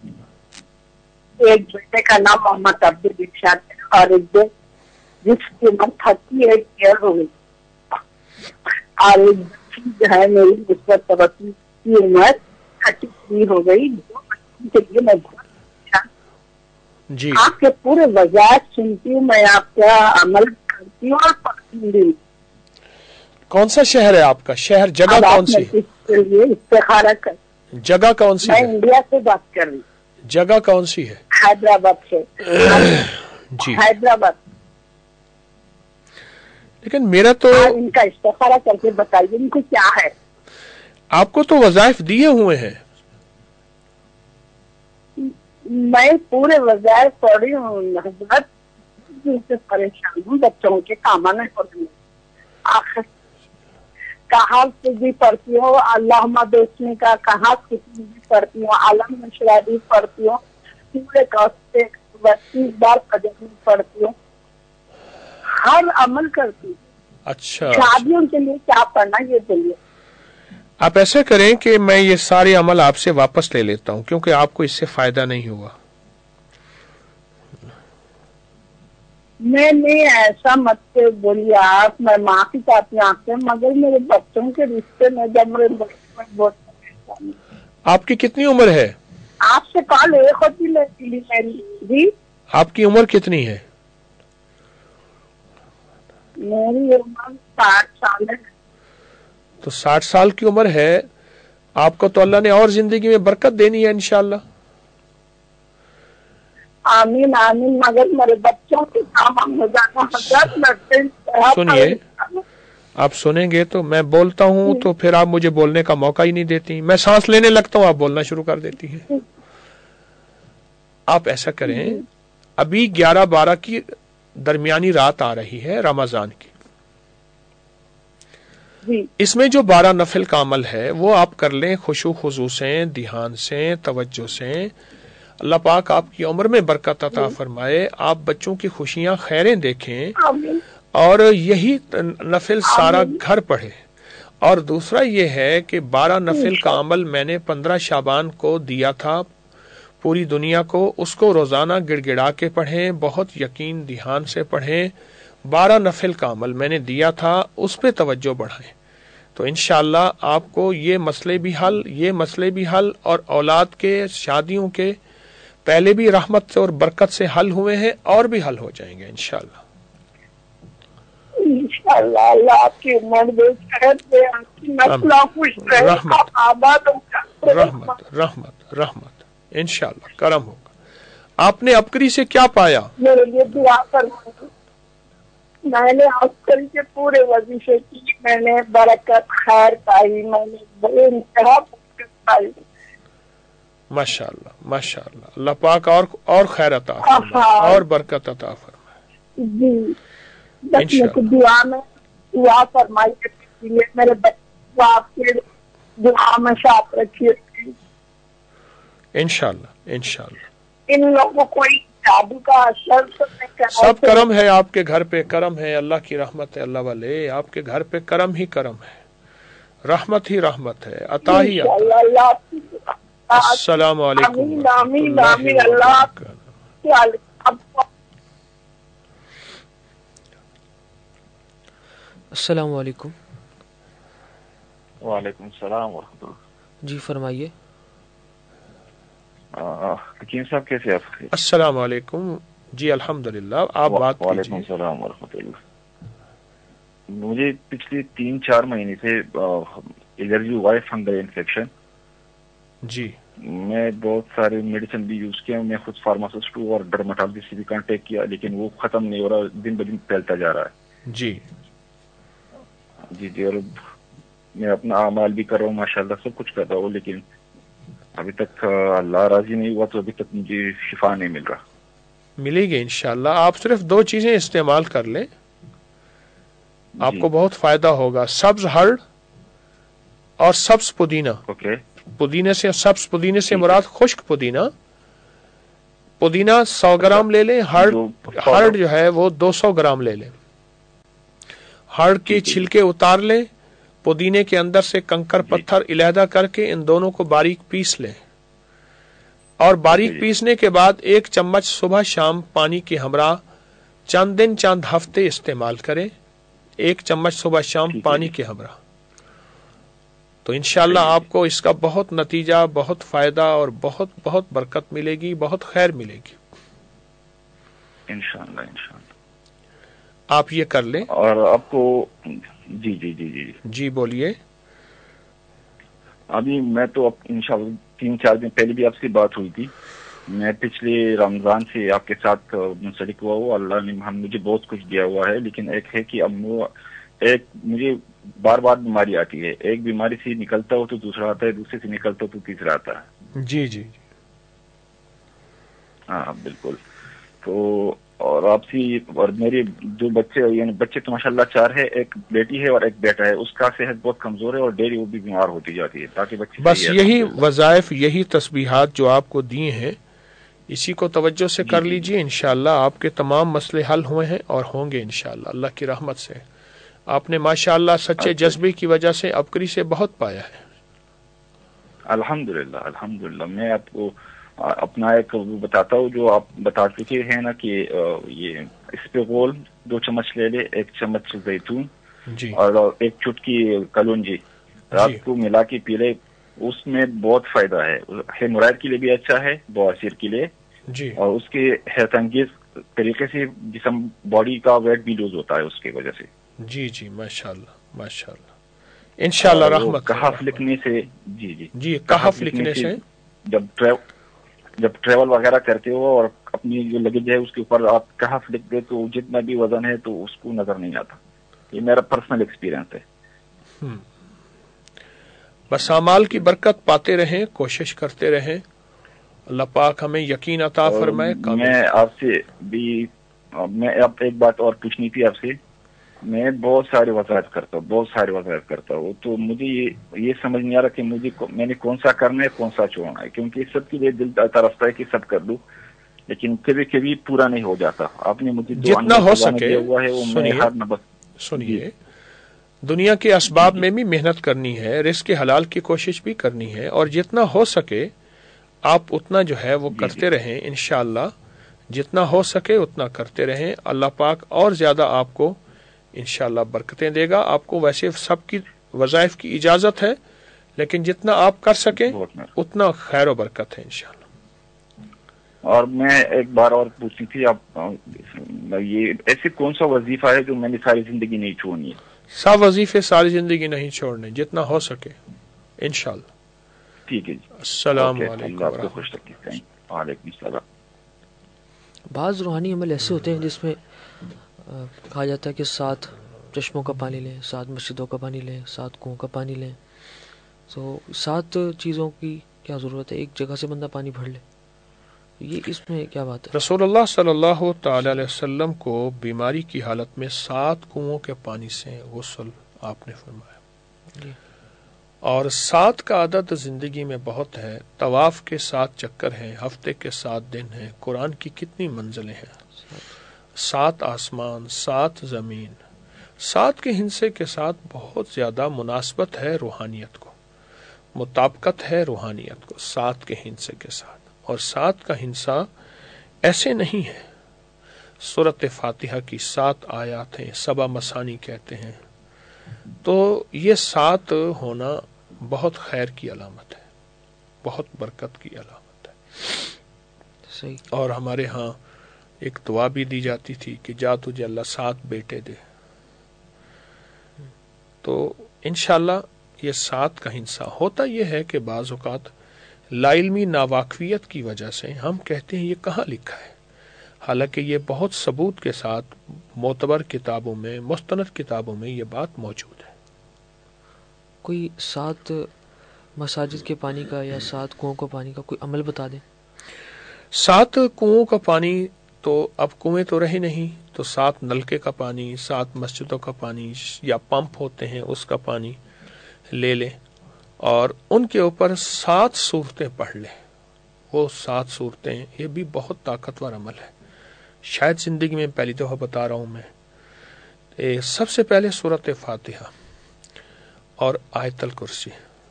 ایک بیٹے کا نام محمد عبد الرشاد ہے اور ایک جس کی عمر 38 ایئر ہو گئی, اور ایک بچی جو ہے میری نسبت توقع کی عمر 33 ہو گئی. 2 بچوں کے لیے میں بہت پریشان. جی. آپ کے پورے وضاحت سنتی ہوں, میں آپ کا عمل کرتی ہوں اور پڑھتی ہوں. کون سا شہر ہے آپ کا؟ شہر جگہ کون سی؟ استخارہ کر. جگہ کون سی میں ہے؟ انڈیا سے بات کر رہی ہوں. جگہ کون سی ہے؟ حیدرآباد سے. جی حیدرآباد. لیکن میرا تو ان کا استخارہ کر کے بتائیے ان کو کیا ہے. آپ کو تو وظائف دیے ہوئے ہیں. میں پورے وظائف پڑھی ہوں حضرت, سے پریشان ہوں. بچوں کے کام نہیں پڑھنے, کہاں سے بھی پڑھتی ہوں, علامہ بیچنے کا کہاں سے بھی پڑھتی ہوں, عالم مشرا بھی پڑھتی ہوں, پورے 32 بار فجر پڑھتی ہوں, ہر عمل کرتی ہوں. اچھا, شادیوں کے لیے کیا پڑھنا یہ بولیے. آپ ایسے کریں کہ میں یہ سارے عمل آپ سے واپس لے لیتا ہوں, کیونکہ آپ کو اس سے فائدہ نہیں ہوا. نہیں ایسا مت بولیے آپ, میں معافی چاہتی ہوں آپ سے, مگر میرے بچوں کے رشتے میں جب میرے بچوں بہت پریشانی. آپ کی کتنی عمر ہے؟ آپ سے کال ایک ہوتی میری. جی آپ کی عمر کتنی ہے؟ میری عمر 60 سال ہے. تو 60 سال کی عمر ہے آپ کو, تو اللہ نے اور زندگی میں برکت دینی ہے انشاءاللہ. آمین آمین. مگر میرے بچوں کے کام ہو جانا حضرت. سنیے, آپ سنیں گے تو میں بولتا ہوں تو پھر آپ مجھے بولنے کا موقع ہی نہیں دیتی. میں سانس لینے لگتا ہوں, آپ بولنا شروع کر دیتی ہیں. آپ ایسا کریں, ابھی 11-12 کی درمیانی رات آ رہی ہے رمضان کی, اس میں جو 12 نفل کا عمل ہے وہ آپ کر لیں خشوع خضوع سے, دھیان سے, توجہ سے. اللہ پاک آپ کی عمر میں برکت عطا فرمائے, آپ بچوں کی خوشیاں خیریں دیکھیں, اور یہی نفل سارا گھر پڑھے. اور دوسرا یہ ہے کہ 12 نفل کا عمل میں نے 15 شعبان کو دیا تھا پوری دنیا کو, اس کو روزانہ گڑ گڑا کے پڑھیں, بہت یقین دھیان سے پڑھیں. 12 نفل کا عمل میں نے دیا تھا, اس پہ توجہ بڑھائیں, تو انشاءاللہ آپ کو یہ مسئلے بھی حل, اور اولاد کے شادیوں کے پہلے بھی رحمت سے اور برکت سے حل ہوئے ہیں, اور بھی حل ہو جائیں گے انشاءاللہ. انشاءاللہ اللہ آپ کی عمر دے, رحمت انشاءاللہ کرم ہوگا. आपने अपकरी से क्या पाया? मेरे लिए दुआ फरमाइए। मैंने अपकरी से पूरे वजीफे की, मैंने बरकत खैर पाई, मैंने बड़े इंतहा बरकत पाई। माशाअल्लाह माशाअल्लाह, अल्लाह पाक और खैर अता फरमाए और बरकत अता फरमाए जी। बस मुझे दुआ में दुआ फरमाइए, मेरे बच्चे को आपके दुआ में साथ रखिए इंशाअल्लाह इंशाअल्लाह। इन लोगों को जादू का असर तो नहीं करना। सब करम है आपके घर पे, करम है, अल्लाह की रहमत है। अल्लाह वाले आपके घर पे करम ही करम है, रहमत ही रहमत है, अता ही अता। अस्सलाम वालेकुम। आमीन आमीन। अल्लाह अस्सलाम वालेकुम। वालेकुम सलाम वरहमतुल्लाह। जी फरमाइए। हकीम साहब कैसे आप? अस्सलाम वालेकुम। जी अल्हम्दुलिल्लाह, आप बात कीजिए। वालेकुम सलाम वरहमतुल्लाह। मुझे पिछले 3-4 महीने से एलर्जी हुआ है, फंगल इन्फेक्शन। जी मैं बहुत सारे मेडिसिन भी यूज किया, मैं खुद फार्मासिस्ट हूँ और डर्माटोलॉजिस्ट से भी कांटेक्ट किया, लेकिन वो खत्म नहीं हो रहा, दिन ब दिन फैलता जा रहा है। जी जी जी। और मैं अपना अमाल भी कर रहा हूँ माशाल्लाह, सब कुछ कर रहा हूँ, लेकिन अभी तक अल्लाह राजी नहीं हुआ, तो अभी तक मुझे शिफा नहीं मिल रहा। मिलेगी इंशाल्लाह। आप सिर्फ 2 चीजें इस्तेमाल कर लें, आपको बहुत फायदा होगा। सब्ज हर्ड और सब्ज पुदीना। ओके। पुदीने से, सब्ज पुदीने से मुराद खुश्क पुदीना। पुदीना 100 ग्राम ले लें, हर्ड जो है वो 200 ग्राम ले लें। हर्ड के छिलके उतार लें, पुदीने के अंदर से कंकर पत्थर इलादा करके इन दोनों को बारीक पीस लें, और बारीक पीसने के बाद 1 चम्मच सुबह शाम पानी के हमरा चंद दिन चंद हफ्ते इस्तेमाल करें। 1 चम्मच सुबह शाम पानी के हमरा, तो इंशाल्लाह आपको इसका बहुत नतीजा, बहुत फायदा और बहुत बहुत बरकत मिलेगी, बहुत खैर मिलेगी इंशाल्लाह इंशाल्लाह। आप ये कर लें। और आपको जी जी जी जी जी बोलिए। अभी मैं तो अब इंशाल्लाह 3-4 दिन पहले भी आपसे बात हुई थी। मैं पिछले रमजान से आपके साथ मुंसलिक हुआ हूँ। अल्लाह ने मुझे बहुत कुछ दिया हुआ है, लेकिन एक है कि अब एक मुझे बार बार बीमारी आती है। एक बीमारी से निकलता हो तो दूसरा आता है, दूसरे से निकलता हो तो तीसरा आता है। जी जी हाँ बिल्कुल। तो और आपसी और मेरे 2 बच्चे, यानी बच्चे तो माशाल्लाह 4 है, एक बेटी है और एक बेटा है। उसका सेहत बहुत कमजोर है और डेली वो भी बीमार होती जाती है, ताकि बच्चे बस यही वज़ाइफ, यही तस्बीहात जो आपको दिए हैं, इसी को तवज्जो से कर लीजिए। इंशाअल्लाह आपके तमाम मसले हल हुए हैं और होंगे इंशाअल्लाह अल्लाह की रहमत से। आपने माशाअल्लाह सच्चे जज्बे की वजह से अपकरी से बहुत पाया है। अल्हम्दुलिल्लाह अल्हम्दुलिल्लाह। मैं आपको अपना एक बताता हूँ, जो आप बता चुके हैं ना कि ये इस्पेगोल 2 चम्मच ले ले, 1 चम्मच जैतून और 1 चुटकी कलौंजी रात को मिला के पी ले। उसमें बहुत फायदा है, हेमोराइड के लिए भी अच्छा है, बवासीर के लिए जी, और उसके हेल्थ अंगेज तरीके से जिसम बॉडी का वेट भी लूज होता है उसकी वजह से। जी जी माशाल्लाह माशाल्लाह इंशाल्लाह रहमत। कहाफ लिखने से जी जी जी कहाफ लिखने से जब ट्रेवल वगैरह करते हो और अपनी जो लगेज है उसके ऊपर आप कहाफ लिख दे तो जितना भी वजन है तो उसको नजर नहीं आता। ये मेरा पर्सनल एक्सपीरियंस है। बस अमाल की बरकत पाते रहें, कोशिश करते रहें, अल्लाह पाक हमें यकीन अता फरमाए। मैं आपसे भी मैं अब एक बात और पूछनी थी आपसे। मैं बहुत सारे वज़ाइफ करता हूँ, तो मुझे ये समझ नहीं आ रहा कि मैंने कौन सा करना है, कौन सा छोड़ना है, क्योंकि सबके लिए दिल तरसता है कि सब कर लूं, लेकिन कभी कभी पूरा नहीं हो जाता। आपने मुझे जितना हो सके हुआ है वो मैं हर नंबर सुनिए। दुनिया के असबाब में भी मेहनत करनी है, रिस्क हलाल की कोशिश भी करनी है, और जितना हो सके आप उतना जो है वो करते रहें। इंशाअल्लाह जितना हो सके उतना करते रहें, अल्लाह पाक और ज्यादा आपको इंशाअल्लाह बरकतें देगा। आपको वैसे सबकी वज़ाइफ की इजाजत है, लेकिन जितना आप कर सकें उतना खैर व बरकत है इंशाअल्लाह। और मैं एक बार और पूछनी थी, आप ये ऐसे कौन सा वजीफा है जो मैंने सारी जिंदगी नहीं छोड़नी है? सब वजीफे सारी जिंदगी नहीं छोड़ने, जितना हो सके इंशाअल्लाह। ठीक है जी। अस्सलाम वालेकुम। वालेकुम सलाम। بعض روحانی عمل ایسے ہوتے ہیں جس میں کہا جاتا ہے کہ 7 چشموں کا پانی لیں، 7 مسجدوں کا پانی لیں، 7 کنووں کا پانی لیں. تو 7 چیزوں کی کیا ضرورت ہے؟ ایک جگہ سے بندہ پانی بھر لے، یہ اس میں کیا بات ہے؟ رسول اللہ صلی اللہ تعالی علیہ وسلم کو بیماری کی حالت میں 7 کنووں کے پانی سے غسل آپ نے فرمایا جی. اور 7 کا عدد زندگی میں بہت ہے. طواف کے 7 چکر ہیں، ہفتے کے 7 دن ہیں، قرآن کی کتنی منزلیں ہیں، 7 آسمان، 7 زمین. 7 کے ہندسے کے ساتھ بہت زیادہ مناسبت ہے روحانیت کو، مطابقت ہے روحانیت کو 7 کے ہندسے کے ساتھ. اور 7 کا ہندسہ ایسے نہیں ہے. سورۃ فاتحہ کی 7 آیات ہیں، 7 مسانی کہتے ہیں. تو یہ 7 ہونا بہت خیر کی علامت ہے، بہت برکت کی علامت ہے. صحیح. اور ہمارے ہاں ایک دعا بھی دی جاتی تھی کہ جا تجھے اللہ 7 بیٹے دے. تو انشاءاللہ یہ 7 کا ہندسہ ہوتا یہ ہے کہ بعض اوقات لا علمی ناواقفیت کی وجہ سے ہم کہتے ہیں یہ کہاں لکھا ہے، حالانکہ یہ بہت ثبوت کے ساتھ معتبر کتابوں میں، مستند کتابوں میں یہ بات موجود ہے. کوئی 7 مساجد کے پانی کا یا 7 کنووں کا پانی کا کوئی عمل بتا دیں. 7 کنووں کا پانی تو اب کنویں تو رہے نہیں، تو 7 نلکے کا پانی، 7 مسجدوں کا پانی یا پمپ ہوتے ہیں اس کا پانی لے لیں اور ان کے اوپر 7 صورتیں پڑھ لیں. وہ 7 صورتیں یہ بھی بہت طاقتور عمل ہے، شاید زندگی میں پہلی دفعہ بتا رہا ہوں میں. سب سے پہلے سورۃ فاتحہ اور آیت الکرسی،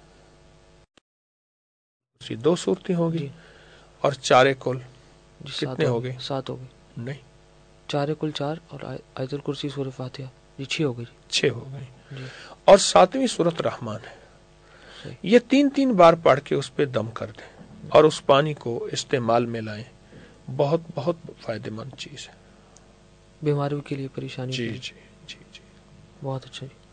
2 صورتیں ہوگی جی. اور 4 کل جی کتنے ہو گئے؟ 7 ہو گئے. نہیں، 4 کل 4 اور آیت الکرسی سورہ فاتحہ جی 6 ہو گئی. 6 ہو گئی جی. اور 7ویں سورۃ رحمان ہے. یہ 3 بار پڑھ کے اس پہ دم کر دیں اور اس پانی کو استعمال میں لائیں. بہت بہت فائدہ مند چیز ہے بیماریوں کے لیے، پریشانی جی کے لیے. جی جی جی. بہت اچھا جی.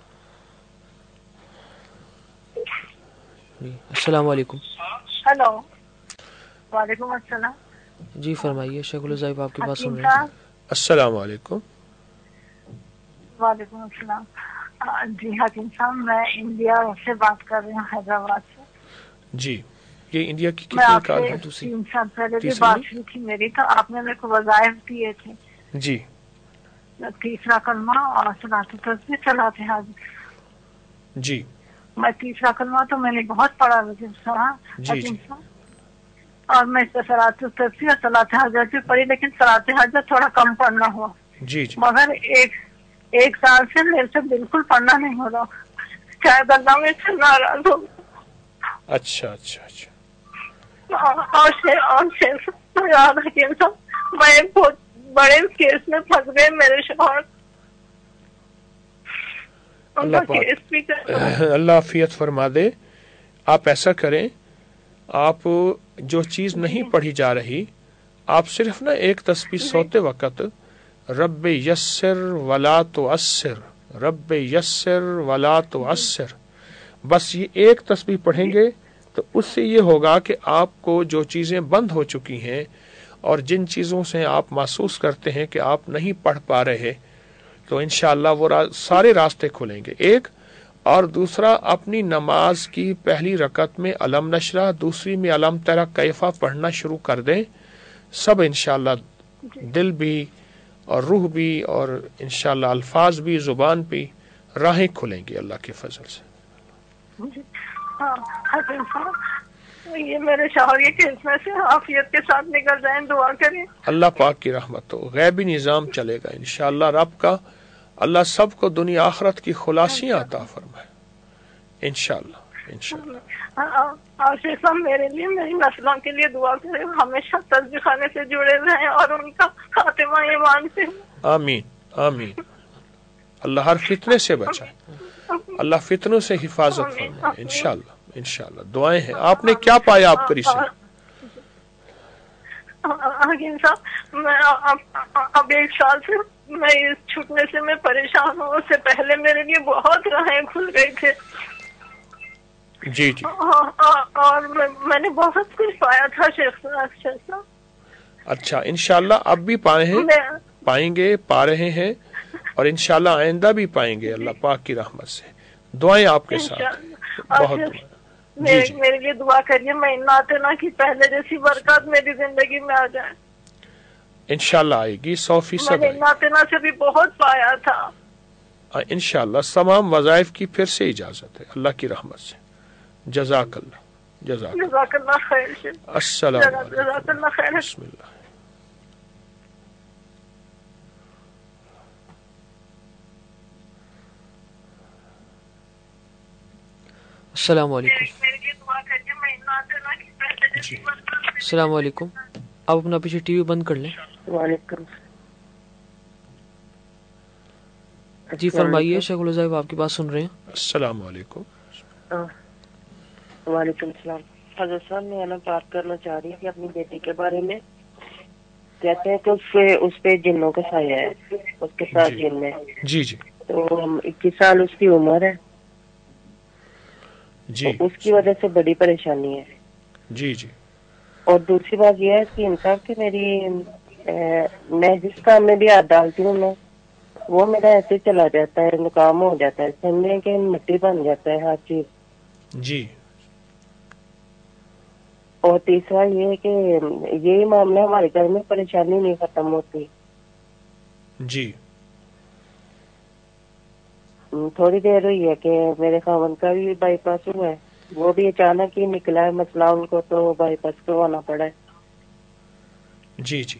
جی السلام علیکم. ہلو، وعلیکم السلام. جی فرمائیے، شیخ الزائب آپ کی بات سن رہے ہیں. السلام علیکم. وعلیکم السلام. جی حکیم صاحب، میں انڈیا سے بات کر رہی ہوں، حیدرآباد سے. جی، یہ انڈیا کی میں کتنی آپ کال سے ہے؟ 3 سال پہلے بھی بات ہوئی تھی میری، تو آپ نے میرے کو وظائف دیے تھے. جی. 3 کلمہ اور صلاۃ التسبیح، صلاۃ حاضر. جی. میں 3 کلمہ تو میں نے بہت پڑھا حکیم صاحب، اور میں اس پہ صلاۃ التسبیح اور صلاۃ حاضر بھی پڑھی، لیکن صلاۃ حاضر تھوڑا کم پڑھنا ہوا. جی جی. مگر ایک سال سے میرے سے بالکل پڑھنا نہیں ہو رہا، شاید اللہ میں سے ناراض ہو. اچھا اچھا اچھا. اور یاد حکیم صاحب، میں بہت بڑے کیس میں پھنس گئے. میرے شوہر اللہ عافیت فرما دے. آپ ایسا کریں، آپ جو چیز نہیں پڑھی جا رہی، آپ صرف نا ایک تسبیح سوتے وقت رب یسر ولا تعسر، رب یسر ولا تعسر، بس یہ ایک تسبیح پڑھیں گے تو اس سے یہ ہوگا کہ آپ کو جو چیزیں بند ہو چکی ہیں اور جن چیزوں سے آپ محسوس کرتے ہیں کہ آپ نہیں پڑھ پا رہے، تو انشاءاللہ وہ سارے راستے کھلیں گے. ایک اور دوسرا، اپنی نماز کی پہلی رکعت میں علم نشرہ، دوسری میں علم تری کیفا پڑھنا شروع کر دیں. سب انشاءاللہ دل بھی اور روح بھی اور انشاءاللہ الفاظ بھی، زبان بھی، راہیں کھلیں گی اللہ کے فضل سے. یہ میرے شوہر کے کیس میں سے عافیت کے ساتھ نکل جائیں، دعا کریں. اللہ پاک کی رحمت ہو، غیبی نظام چلے گا انشاءاللہ. رب کا اللہ سب کو دنیا آخرت کی خلاصیاں عطا فرمائے انشاءاللہ انشاءاللہ. اور شیخ صاحب میرے لیے، میری نسلوں کے لیے دعا کریں، ہمیشہ تسبیح خانے سے جڑے رہیں اور ان کا خاتمہ ایمان سے. آمین آمین. اللہ ہر فتنے سے بچائے، اللہ فتنوں سے حفاظت فرمائے انشاءاللہ انشاءاللہ. دعائیں ہیں. آپ نے کیا پایا آپ کری سے؟ حکیم صاحب، میں اب 1 سال سے میں اس چھٹنے سے میں پریشان ہوں. اس سے پہلے میرے لیے بہت راہیں کھل گئی تھے. جی جی. اور میں نے بہت کچھ پایا تھا شیخ صاحب. اچھا انشاءاللہ اب بھی پائیں گے، پا رہے ہیں، اور انشاءاللہ آئندہ بھی پائیں گے اللہ پاک کی رحمت سے. دعائیں آپ کے ساتھ، بہت میرے لیے دعا کریے، میں ناتنا کی پہلے جیسی برکات میری زندگی میں آ جائے. انشاءاللہ آئے گی، 100% میں ناتنا سے بھی بہت پایا تھا. انشاءاللہ تمام وظائف کی پھر سے اجازت ہے اللہ کی رحمت سے. جزاک اللہ، جزاک اللہ خیر. السلام علیکم. جزاک اللہ خیر. بسم اللہ. السلام علیکم. السلام علیکم. آپ اپنا پیچھے ٹی وی بند کر لیں. وعلیکم. جی فرمائیے شیخ الصاحب، آپ کی بات سن رہے ہیں. السلام علیکم. وعلیکم السلام. حضرت صاحب میں بات کرنا چاہ رہی ہوں کہ اپنی بیٹی کے بارے میں. کہتے ہیں کہ اس پہ جنوں کا سایہ ہے، اس کے ساتھ جن ہے. جی جی. تو 21 سال اس کی عمر ہے جی. اس کی وجہ سے بڑی پریشانی ہے. جی جی. اور دوسری بات یہ ہے کہ انصاف کہ میں جس کام میں بھی ہاتھ ڈالتی ہوں میں وہ میرا ایسے چلا جاتا ہے، ناکام ہو جاتا ہے، سمجھیں کہ مٹی بن جاتا ہے ہر چیز. جی. اور تیسرا یہ ہے کہ یہی معاملہ ہمارے گھر میں پریشانی نہیں ختم ہوتی. جی. تھوڑی دیر ہوئی ہے کہ میرے خاوند کا بھی بائی پاس ہوا ہے، وہ بھی اچانک ہی نکلا ہے مسئلہ، ان کو تو بائی پاس کروانا پڑا ہے. جی جی.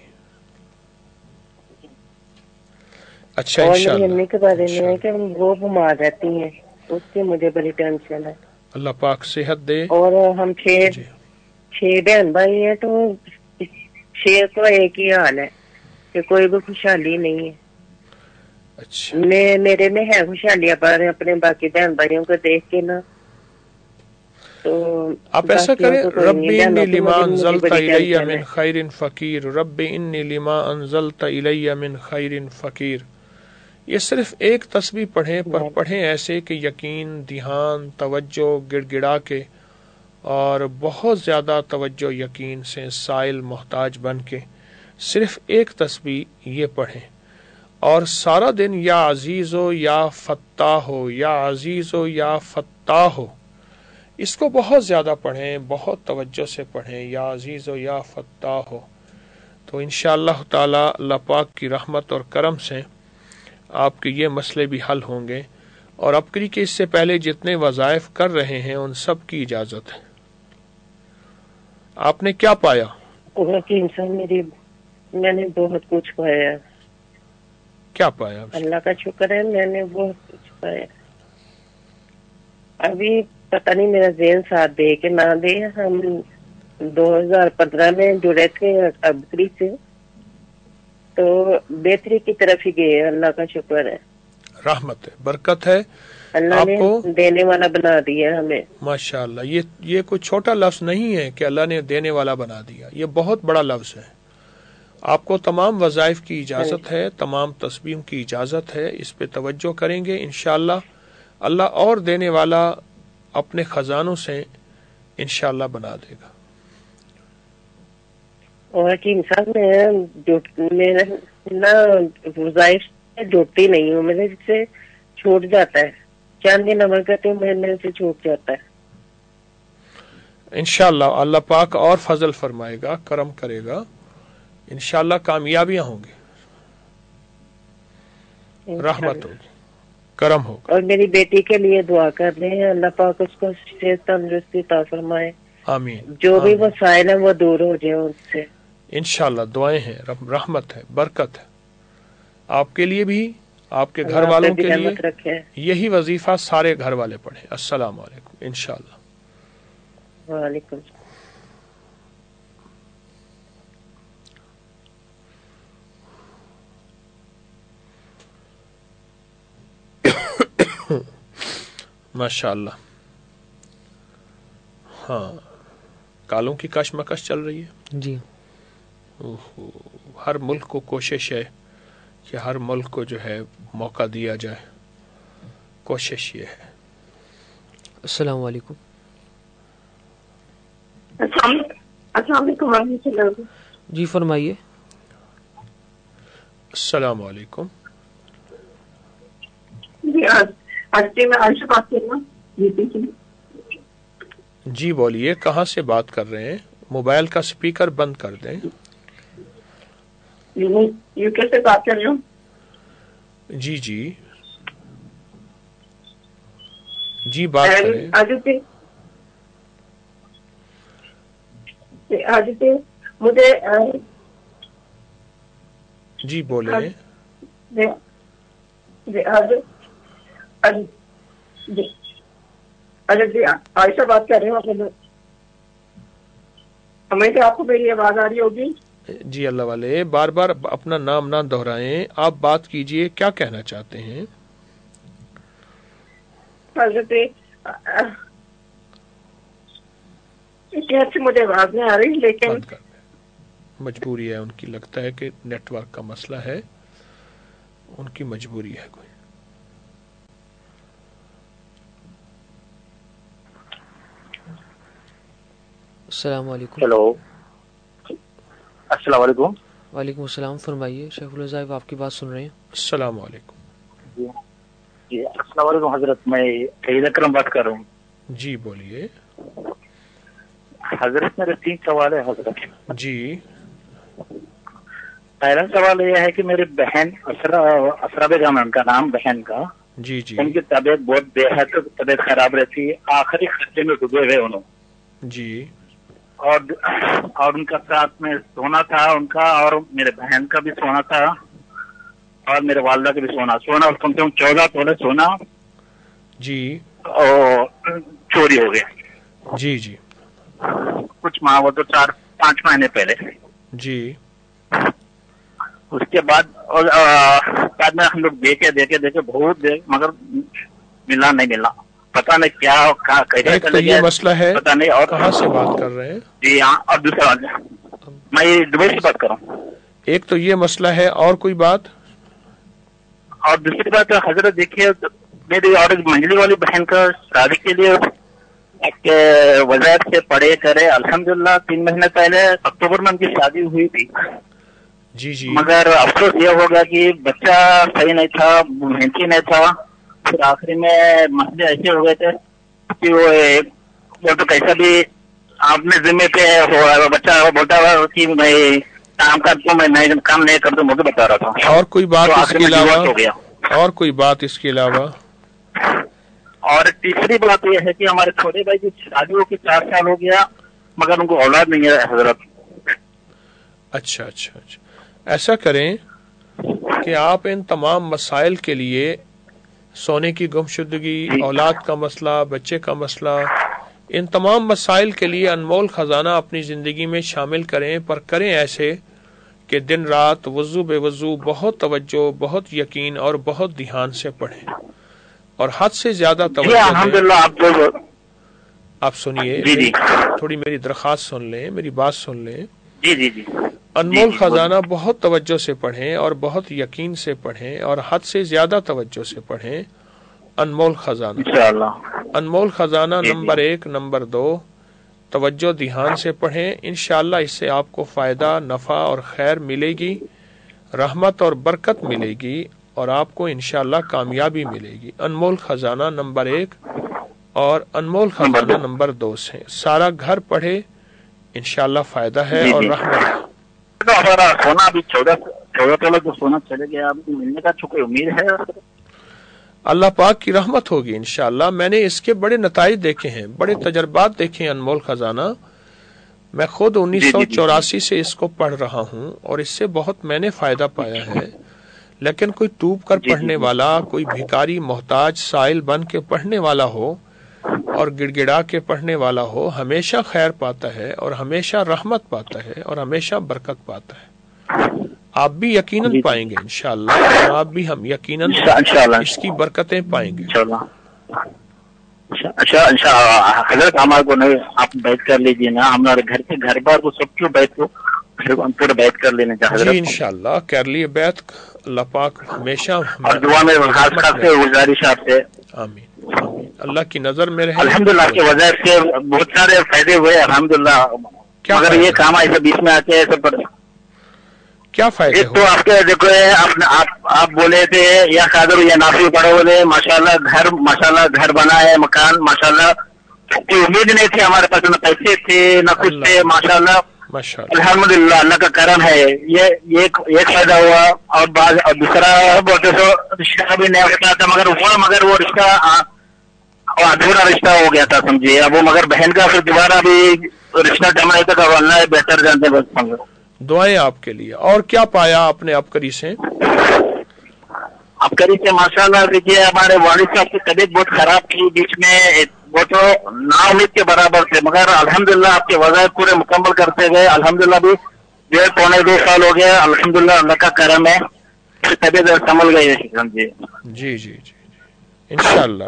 اچھا اور انشاءاللہ. میری امی کے بارے میں ہے کہ وہ بیمار رہتی ہیں، اس کی مجھے بڑی ٹینشن ہے. اللہ پاک صحت دے. اور ہم 6 بہن بھائی ہیں، تو 6 کو ایک ہی حال ہے کہ کوئی بھی خوشحالی نہیں ہے. اچھا. میرے میں ہے خوشحالیاں پر اپنے باقی بہن بھائیوں کو دیکھ کے نا، تو آپ ایسا کریں، رب انی لما انزلت الی من خیر فقیر، رب انی لما انزلت الی من خیر فقیر. یہ صرف ایک تسبیح پڑھیں، پر پڑھیں ایسے کہ یقین، دھیان، توجہ گڑ گڑا کے، اور بہت زیادہ توجہ یقین سے، سائل محتاج بن کے صرف ایک تسبیح یہ پڑھیں، اور سارا دن یا عزیز ہو یا فتاح ہو، یا عزیز ہو یا فتاح ہو، اس کو بہت زیادہ پڑھیں، بہت توجہ سے پڑھیں، یا عزیز ہو یا فتاح ہو. تو انشاءاللہ تعالی اللہ پاک کی رحمت اور کرم سے آپ کے یہ مسئلے بھی حل ہوں گے. اور اب کہ اس سے پہلے جتنے وظائف کر رہے ہیں ان سب کی اجازت ہے. آپ نے کیا پایا؟ میں نے بہت کچھ پایا. کیا پایا؟ اللہ کا شکر ہے، میں نے بہت کچھ پایا. ابھی پتہ نہیں میرا ذہن ساتھ دے کہ نہ دے. ہم 2015 میں جڑے تھے ابکری سے، تو بہتری کی طرف ہی گئے. اللہ کا شکر ہے، رحمت ہے، برکت ہے. اللہ نے دینے والا بنا دیا ہمیں. ماشاءاللہ. یہ کوئی چھوٹا لفظ نہیں ہے کہ اللہ نے دینے والا بنا دیا، یہ بہت بڑا لفظ ہے. آپ کو تمام وظائف کی اجازت ہے، تمام تسبیحوں کی اجازت ہے. اس پہ توجہ کریں گے انشاءاللہ اللہ اور دینے والا اپنے خزانوں سے انشاءاللہ بنا دے گا. اور کہ انسان میں وظائف جوڑتی نہیں ہوں، میرے سے چھوٹ جاتا ہے. چاند دن عمل کرتے ہوں میرے سے چھوٹ جاتا ہے. انشاءاللہ اللہ پاک اور فضل فرمائے گا، کرم کرے گا، انشاءاللہ کامیابیاں ہوں گی، رحمت ہوگی، کرم ہوگا. اور میری بیٹی کے لیے دعا کر رہے ہیں، اللہ پاک اس کو صحت تندرستی عطا فرمائے. آمین. جو بھی مسائل ہیں وہ دور ہو جائے ان سے. انشاءاللہ دعائیں ہیں، رحمت ہے، برکت ہے آپ کے لیے بھی، آپ کے گھر والوں کے لیے. یہی وظیفہ سارے گھر والے پڑھیں. السلام علیکم. انشاءاللہ. وعلیکم. ماشاءاللہ. ہاں، کالوں کی کشمکش چل رہی ہے. جی. ہر ملک کو کوشش ہے کہ ہر ملک کو جو ہے موقع دیا جائے، کوشش یہ ہے. السلام علیکم. السلام علیکم. جی فرمائیے. السلام علیکم. جی میں عائشہ بات کر رہا ہوں. جی بولیے, کہاں سے بات کر رہے ہیں؟ موبائل کا اسپیکر بند کر دیں. یو کے سے بات کر رہی ہوں. جی جی جی بات کریں. آدتیہ مجھے جی بولیں. عائشہ بات کر رہی ہوں. ہمیں کہ آپ کو میری آواز آ رہی ہوگی؟ جی اللہ والے, بار بار اپنا نام نہ دہرائیں, آپ بات کیجئے, کیا کہنا چاہتے ہیں؟ حضرت مجھے آواز نہیں آ رہی, لیکن مجبوری ہے ان کی, لگتا ہے کہ نیٹ ورک کا مسئلہ ہے, ان کی مجبوری ہے کوئی. السلام علیکم. ہیلو, السلام علیکم. وعلیکم السلام, فرمائیے. شیخ الوظائف آپ کی بات سن رہے ہیں. السلام علیکم. جی السلام علیکم حضرت, میں عید اکرم بات کر رہا ہوں. جی بولیے. حضرت میرے 3 سوال ہے حضرت. جی. پہلا سوال یہ ہے کہ میری بہن اسرا بیگم ہے ان کا نام, بہن کا. جی جی. ان کی طبیعت بہت بے حد طبیعت خراب رہتی ہے, آخری خرچے میں ڈوبے ہوئے انہوں. جی. اور ان کا ساتھ میں سونا تھا ان کا, اور میرے بہن کا بھی سونا تھا, اور میرے والدہ کا بھی سونا کم سے کم 14 تولے سونا جی اور چوری ہو گیا. جی جی. کچھ ماہ وہ تو 4-5 مہینے پہلے. جی. اس کے بعد میں ہم لوگ دیکھے بہت مگر ملا نہیں ملا, پتہ نہیں کیا ایک تو یہ مسئلہ ہے, پتہ نہیں. اور کہاں سے بات کر رہے ہیں؟ جی ہاں, اور دوسرا میں دبئی سے بات کر رہا ہوں. ایک تو یہ مسئلہ ہے, اور کوئی بات؟ اور دوسری بات حضرت دیکھیے, میری اور ایک منجلی والی بہن کا شادی کے لیے ایک وزارت سے پڑھے کرے, الحمدللہ 3 مہینے پہلے اکتوبر میں ان کی شادی ہوئی تھی. جی جی. مگر افسوس یہ ہوگا کہ بچہ صحیح نہیں تھا, محنتی نہیں تھا. پھر آخری میں مسئلے ایسے ہو گئے تھے کہ وہ تو کیسا بھی اپنے ذمے پہ بچہ بولتا ہوا کہ میں کام کر دوں, میں کام نہیں کر دوں, مجھے بتا رہا تھا. اور کوئی بات اس کے علاوہ؟ اور کوئی بات اس کے علاوہ؟ اور تیسری بات یہ ہے کہ ہمارے چھوٹے بھائی کی شادی ہو کے 4 سال ہو گیا, مگر ان کو اولاد نہیں ہے حضرت. اچھا اچھا اچھا. ایسا کریں کہ آپ ان تمام مسائل کے لیے, سونے کی گمشدگی, اولاد کا مسئلہ, بچے کا مسئلہ, ان تمام مسائل کے لیے انمول خزانہ اپنی زندگی میں شامل کریں, پر کریں ایسے کہ دن رات وضو بے وضو بہت توجہ, بہت یقین اور بہت دھیان سے پڑھیں, اور حد سے زیادہ توجہ دیں. آپ سنیے, تھوڑی میری درخواست سن لیں, میری بات سن لیں. جی جی جی. انمول خزانہ بہت توجہ سے پڑھیں اور بہت یقین سے پڑھیں اور حد سے زیادہ توجہ سے پڑھیں. انمول خزانہ انشاءاللہ. انمول خزانہ نمبر 1, نمبر 2 توجہ دھیان سے پڑھیں. انشاءاللہ اس سے آپ کو فائدہ, نفع اور خیر ملے گی, رحمت اور برکت ملے گی, اور آپ کو انشاءاللہ کامیابی ملے گی. انمول خزانہ نمبر 1 اور انمول خزانہ نمبر 2 سے سارا گھر پڑھے, انشاءاللہ فائدہ ہے اور رحمت ہے. ہمارا سونا ابھی 14 تولے تو سونا چلے گیا, اب ملنے کا کوئی امید ہے؟ اللہ پاک کی رحمت ہوگی انشاءاللہ. میں نے اس کے بڑے نتائج دیکھے ہیں, بڑے تجربات دیکھے ہیں. انمول خزانہ میں خود 1984 سے اس کو پڑھ رہا ہوں, اور اس سے بہت میں نے فائدہ پایا ہے. لیکن کوئی ٹوب کر پڑھنے والا, کوئی بھکاری محتاج سائل بن کے پڑھنے والا ہو اور گڑ گڑا کے پڑھنے والا ہو, ہمیشہ خیر پاتا ہے اور ہمیشہ رحمت پاتا ہے اور ہمیشہ برکت پاتا ہے. آپ بھی یقیناً پائیں گے انشاءاللہ, اور آپ بھی ہم یقیناً اس کی برکتیں پائیں گے. اچھا حضرت ہمارے کو نہیں, آپ بیت کر لیجیے نا, ہمارے گھر بار کو سب کو بیت کو پورا بیت کر لینے چاہیے. جی انشاءاللہ کر لیے بیت. اللہ پاک ہمیشہ اور دعا میں خاص سے گزارش آپ سے. آمین آمین. اللہ کی نظر میں رہے. الحمدللہ کی وجہ سے بہت سارے فائدے ہوئے الحمدللہ, مگر یہ کام ایسے بیچ میں آتے ہیں کیا فائدے ایک تو آپ کے دیکھو آپ بولے تھے یا قادر یا نافی پڑھو بولے ماشاءاللہ گھر بنا ہے, مکان ماشاءاللہ کوئی امید نہیں تھی ہمارے پاس, نہ پیسے تھے نہ کچھ تھے, ماشاءاللہ الحمدللہ اللہ کا کرم ہے. یہ ایک فائدہ ہوا. اور دوسرا بولتے تو رشتہ بھی نہیں ہوتا تھا, مگر وہ رشتہ ادھورا رشتہ ہو گیا تھا سمجھیے. اب وہ مگر بہن کا پھر دوبارہ بھی رشتہ جمع تک اللہ بہتر جانتے بس. دعائیں آپ کے لیے. اور کیا پایا آپ نے عبقری سے؟ عبقری سے ماشاءاللہ دیکھیے ہمارے والد صاحب کی طبیعت بہت خراب تھی بیچ میں, وہ تو نا امید کے برابر تھے, مگر الحمدللہ آپ کے وظائف پورے مکمل کرتے گئے. الحمدللہ بھی 1.5-2 سال ہو گیا, الحمدللہ اللہ کا کرم ہے, طبیعت سنبھل گئی ہے. جی جی جی انشاءاللہ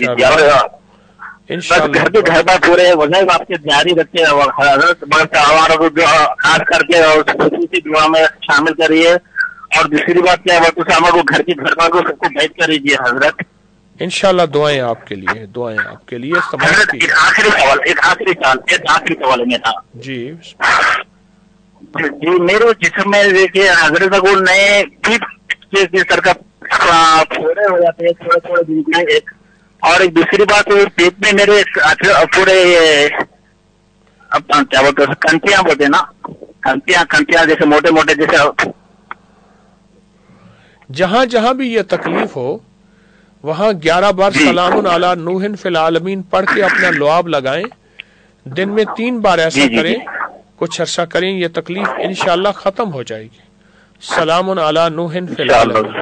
گھر کے گھر بار پورے وظائف آپ کے جاری رکھے, حضرت خاص کر کے خصوصی دعا میں شامل کریے. اور دوسری بات کیا ہے, کو گھر کی گھر بار کو سب کو بیٹھ کر دیجیے حضرت. انشاءاللہ دعائیں آپ کے لیے, دعائیں آپ کے لیے. ایک آخری سوال ہے میرا. جی جی میرے جسم میں دیکھیے حضرت کو نئے سر کا پھوڑے ہو جاتے ہیں تھوڑے دن میں. اور ایک دوسری بات پیٹ میں میرے پورے کیا بولتے ہیں کنٹیاں بولتے ہیں نا, کنٹیاں جیسے موٹے موٹے جیسے. جہاں جہاں بھی یہ تکلیف ہو وہاں 11 بار سلام علی نوح فی العالمین پڑھ کے اپنا لعاب لگائیں. دن میں 3 بار ایسا کریں, کچھ عرصہ کریں, یہ تکلیف انشاءاللہ ختم ہو جائے گی. سلام علی نوح فی العالمین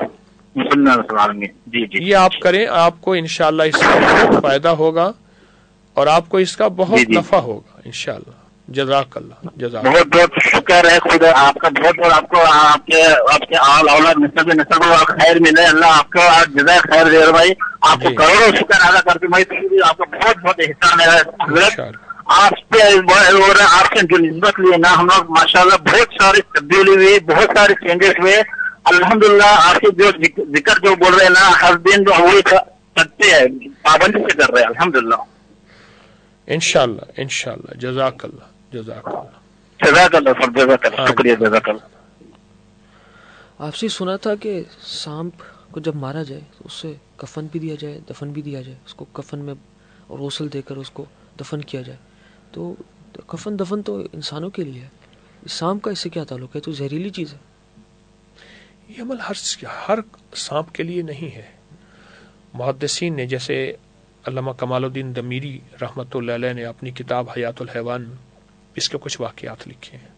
یہ آپ کریں, آپ کو انشاءاللہ اس کا بہت فائدہ ہوگا اور آپ کو اس کا بہت نفع ہوگا انشاءاللہ. جزاک اللہ. جزاک بہت بہت شکر ہے خدا آپ کا, بہت بہت آپ کو آپ کے اولاد نسل خیر ملے. اللہ آپ کو جزائے خیر دے بھائی, آپ کو کروڑوں شکر ادا کرتے بھائی. آپ کا بہت بہت احسان ہے حضرت. آپ سے جو نسبت لیے نا ہم لوگ ماشاءاللہ بہت ساری تبدیلی ہوئی, بہت سارے چینجز ہوئے. الحمدللہ آپ کے جو ذکر جو بول رہے ہیں نا ہر دن جو وہی کرتے ہیں, پابندی سے کر رہے ہیں الحمدللہ. انشاءاللہ انشاءاللہ. جزاک اللہ. جزاک اللہ. جزاک اللہ سر, جزاک اللہ, شکریہ, جزاک اللہ. آپ سے سنا تھا کہ سانپ کو جب مارا جائے تو اس سے کفن بھی دیا جائے, دفن بھی دیا جائے, اس کو کفن میں غسل دے کر اس کو دفن کیا جائے. تو کفن دفن تو انسانوں کے لیے ہے, سانپ کا اس سے کیا تعلق ہے؟ تو زہریلی چیز ہے. یہ عمل ہر سانپ کے لیے نہیں ہے. محدثین نے جیسے علامہ کمال الدین دمیری رحمۃ اللہ علیہ نے اپنی کتاب حیات الحیوان اس کے کچھ واقعات لکھے ہیں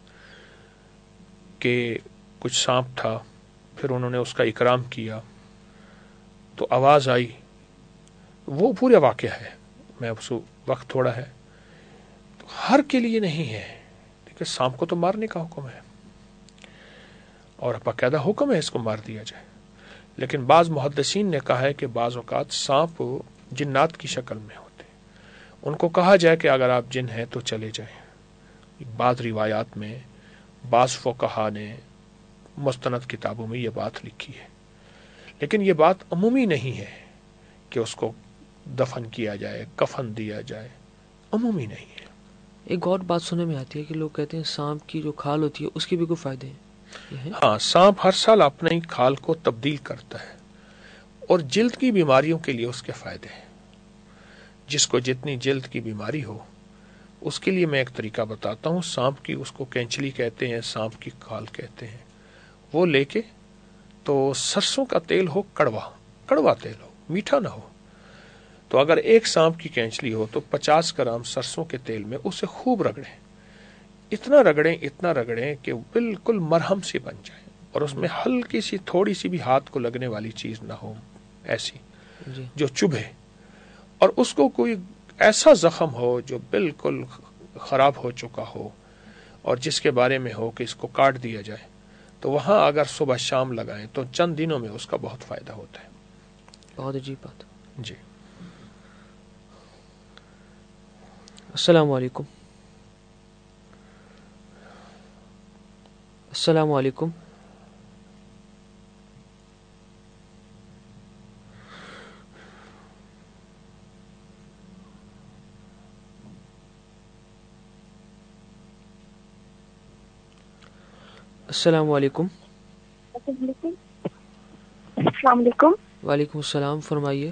کہ کچھ سانپ تھا, پھر انہوں نے اس کا اکرام کیا تو آواز آئی. وہ پورا واقعہ ہے, میں اس وقت تھوڑا ہے, تو ہر کے لیے نہیں ہے. دیکھیں سانپ کو تو مارنے کا حکم ہے اور باقاعدہ حکم ہے اس کو مار دیا جائے, لیکن بعض محدثین نے کہا ہے کہ بعض اوقات سانپ جنات کی شکل میں ہوتے, ان کو کہا جائے کہ اگر آپ جن ہیں تو چلے جائیں. بعض روایات میں بعض فقہا نے مستند کتابوں میں یہ بات لکھی ہے, لیکن یہ بات عمومی نہیں ہے کہ اس کو دفن کیا جائے, کفن دیا جائے, عمومی نہیں ہے. ایک اور بات سننے میں آتی ہے کہ لوگ کہتے ہیں سانپ کی جو کھال ہوتی ہے اس کے بھی کوئی فائدے ہیں. ہاں, سانپ ہر سال اپنے کھال کو تبدیل کرتا ہے اور جلد کی بیماریوں کے لیے اس کے فائدے ہیں. جس کو جتنی جلد کی بیماری ہو اس کے لیے میں ایک طریقہ بتاتا ہوں. سانپ کی اس کو کینچلی کہتے ہیں, سانپ کی کھال کہتے ہیں. وہ لے کے تو سرسوں کا تیل ہو, کڑوا تیل ہو, میٹھا نہ ہو, تو اگر ایک سانپ کی کینچلی ہو تو 50 گرام سرسوں کے تیل میں اسے خوب رگڑیں, اتنا رگڑیں کہ بالکل مرہم سی بن جائے, اور اس میں ہلکی سی تھوڑی سی بھی ہاتھ کو لگنے والی چیز نہ ہو, ایسی جو چبھے, اور اس کو کوئی ایسا زخم ہو جو بالکل خراب ہو چکا ہو اور جس کے بارے میں ہو کہ اس کو کاٹ دیا جائے, تو وہاں اگر صبح شام لگائیں تو چند دنوں میں اس کا بہت فائدہ ہوتا ہے. بہت عجیب بات. جی. السلام علیکم. السلام علیکم. السلام علیکم. السلام علیکم. وعلیکم السلام, فرمائیے.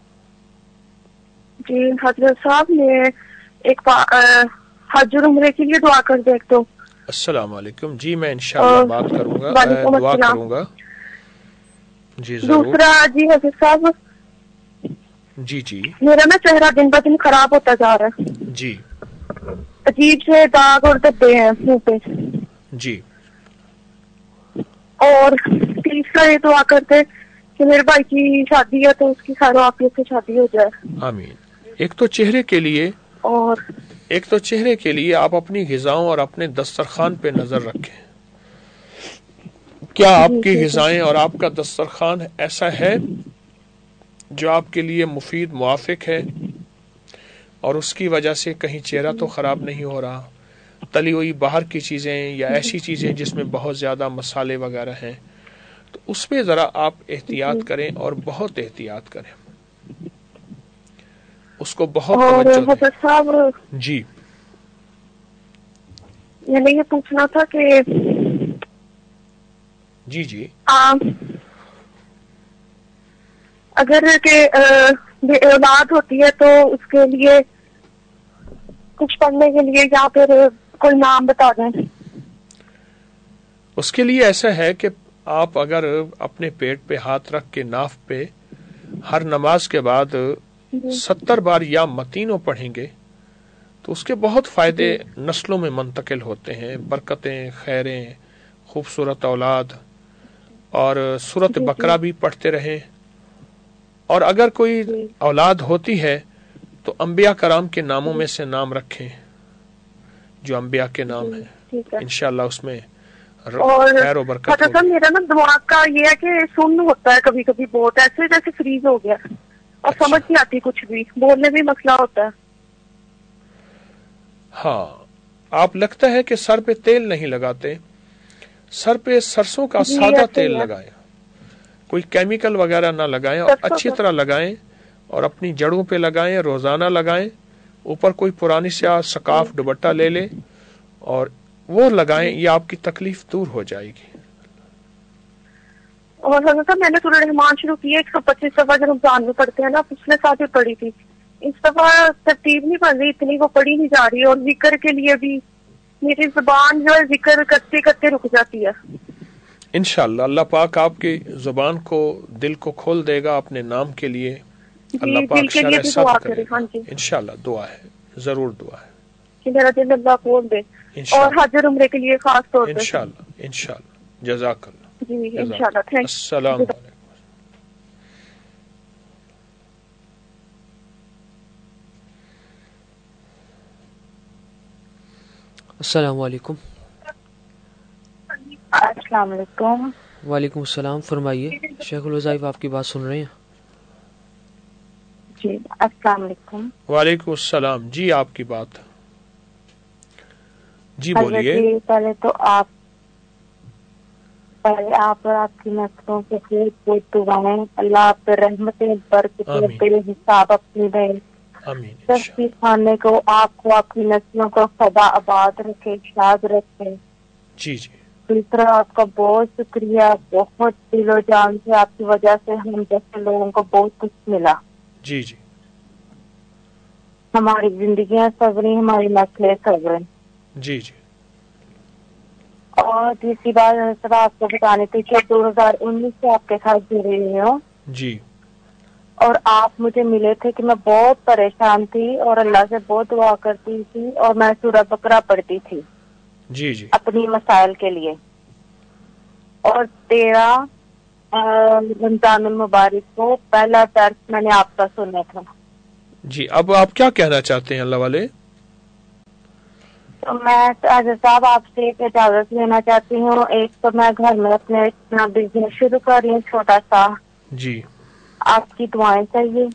جی حضرت صاحب, میں ایک حج اور عمرے کے لیے دعا کر دے تو. السلام علیکم. جی میں انشاءاللہ بات کروں گا, دعا کروں گا. جی ضرور. دوسرا جی حضرت صاحب, جی جی میرا نا چہرہ دن بہ دن خراب ہوتا جا رہا ہے. جی. عجیب سے داغ اور دبے ہیں منہ پہ. جی. اور تیسرا یہ دعا کرتے کہ میرے بھائی کی شادی ہے تو اس کی خیر و عافیت سے شادی ہو جائے. آمین. ایک تو چہرے کے لیے آپ اپنی غذاؤں اور اپنے دسترخوان پہ نظر رکھیں. کیا آپ کی غذائیں اور آپ کا دسترخوان ایسا ہے جو آپ کے لیے مفید موافق ہے, اور اس کی وجہ سے کہیں چہرہ تو خراب نہیں ہو رہا. تلی ہوئی باہر کی چیزیں یا ایسی چیزیں جس میں بہت زیادہ مسالے وغیرہ ہیں, تو اس پہ ذرا آپ احتیاط کریں, اور بہت احتیاط کریں, اس کو بہت حضرت صاحب جی میں نے یہ پوچھنا تھا کہ جی جی اگر کہ اولاد ہوتی ہے تو اس کے لیے کچھ پڑھنے کے لیے یا پھر کوئی نام بتا دیں. اس کے لیے ایسا ہے کہ آپ اگر اپنے پیٹ پہ ہاتھ رکھ کے ناف پہ ہر نماز کے بعد 70 بار یا متینوں پڑھیں گے تو اس کے بہت فائدے نسلوں میں منتقل ہوتے ہیں. برکتیں, خیریں, خوبصورت اولاد, اور سورت بقرہ بھی پڑھتے رہیں. اور اگر کوئی اولاد ہوتی ہے تو انبیاء کرام کے ناموں میں سے نام رکھیں جو انبیاء کے نام ہیں, انشاءاللہ اس میں خیر و برکت ہوگی. میرا نا دماغ کا یہ ہے کہ سن ہوتا ہے کبھی کبھی بہت, ایسے جیسے فریز ہو گیا اور سمجھ نہیں آتی کچھ بھی, بولنے میں مسئلہ ہوتا ہے. ہاں, آپ لگتا ہے کہ سر پہ تیل نہیں لگاتے. سر پہ سرسوں کا سادہ تیل لگائیں, کوئی کیمیکل وغیرہ نہ لگائیں, اور اچھی طرح لگائیں, اور اپنی جڑوں پہ لگائیں, روزانہ لگائیں. اوپر کوئی پرانی سیاہ سکاف دوپٹہ لے لیں اور وہ لگائیں, یہ آپ کی تکلیف دور ہو جائے گی. اور میں نے سورہ رحمان شروع کی ہے 125 دفعہ جو رمضان میں پڑھتے ہیں نا, پچھلے سال بھی پڑھی تھی. اس دفعہ ترتیب نہیں بن رہی, اتنی وہ پڑھی نہیں جا رہی, اور ذکر کے لیے بھی میری زبان جو ہے ذکر کرتے کرتے رک جاتی ہے. انشاءاللہ اللہ پاک آپ کی زبان کو, دل کو کھول دے گا اپنے نام کے لیے. اللہ پاک شرح صدر کرے گا. انشاءاللہ دعا ہے, ضرور دعا ہے کہ میرا دل اللہ کھول دے, اور حج اور عمرے کے لیے خاص طور پر انشاءاللہ. جزاک اللہ. جی انشاءاللہ. Thank you. السلام علیکم. السلام علیکم. السلام علیکم. وعلیکم السلام, فرمائیے. شیخ الوظائف آپ کی بات سن رہے ہیں. جی السلام علیکم. وعلیکم السلام. جی آپ کی بات, جی بولیے. پہلے تو آپ اور آپ کی نسلوں کے خیر دعائیں, اللہ آپ پہ رحمتیں برکتیں بے حساب اپنی دیں. تشریف خانے کو آپ کی نسلوں کو خدا آباد رکھے, شاد رکھے. جی جی. دوسرا آپ کا بہت شکریہ, بہت دل و جان سے آپ کی وجہ سے ہم جیسے لوگوں کو بہت کچھ ملا. جی جی. ہماری زندگیاں سنوری, ہماری نسلیں سنوریں. جی جی. اور تیسری بات سر آپ کو بتانے تھی کہ 2019 سے آپ کے ساتھ جڑی ہوئی ہوں. جی. اور آپ مجھے ملے تھے کہ میں بہت پریشان تھی اور اللہ سے بہت دعا کرتی تھی, اور میں سورہ بقرہ پڑھتی تھی جی جی اپنی مسائل کے لیے. اور 13 رمضان المبارک کو پہلا درس میں نے آپ کا سنا تھا. جی, اب آپ کیا کہنا چاہتے ہیں اللہ والے؟ تو میں صاحب آپ سے ایک اجازت لینا چاہتی ہوں. ایک تو میں گھر میں اپنے اپنا بزنس شروع کر رہی ہوں چھوٹا سا. جی. آپ کی دعائیں چاہیے.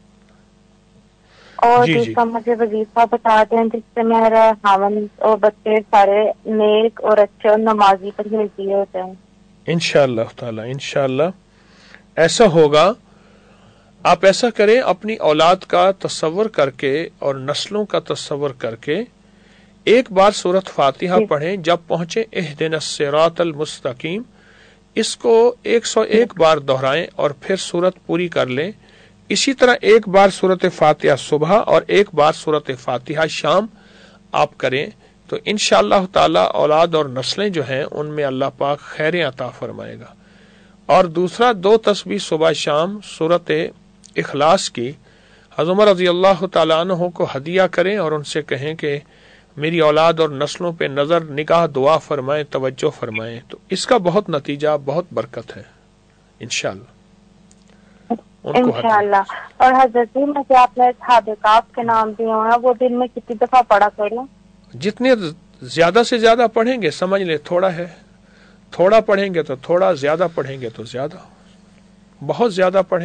اور دوسرا مجھے وظیفہ بتا دیں جس سے میرا خاوند اور بچے سارے نیک اور اچھے اور نمازی پرہیزی ہو جائیں. انشاءاللہ تعالی انشاءاللہ ایسا ہوگا. آپ ایسا کریں, اپنی اولاد کا تصور کر کے اور نسلوں کا تصور کر کے ایک بار سورۃ فاتحہ پڑھیں. جب پہنچے اہدنا الصراط المستقیم, اس کو 101 بار دہرائیں اور پھر سورت پوری کر لیں. اسی طرح ایک بار سورت فاتحہ صبح اور ایک بار سورت فاتحہ شام آپ کریں تو انشاءاللہ تعالی اولاد اور نسلیں جو ہیں ان میں اللہ پاک خیر عطا فرمائے گا. اور دوسرا 2 تسبیح صبح شام سورت اخلاص کی حضرت عمر رضی اللہ تعالیٰ عنہ کو ہدیہ کریں اور ان سے کہیں کہ میری اولاد اور نسلوں پہ نظر نگاہ دعا فرمائیں, توجہ فرمائیں. تو اس کا بہت نتیجہ, بہت برکت ہے انشاءاللہ. انشاءاللہ. اور حضرت جی مجھے آپ نے اصحاب کہف کے نام دیے ہیں, وہ دن میں کتنی دفعہ پڑھا کروں؟ جتنے زیادہ سے زیادہ پڑھیں گے, سمجھ لیں تھوڑا ہے, تھوڑا پڑھیں گے تو تھوڑا, زیادہ پڑھیں گے تو زیادہ, بہت زیادہ پڑھیں.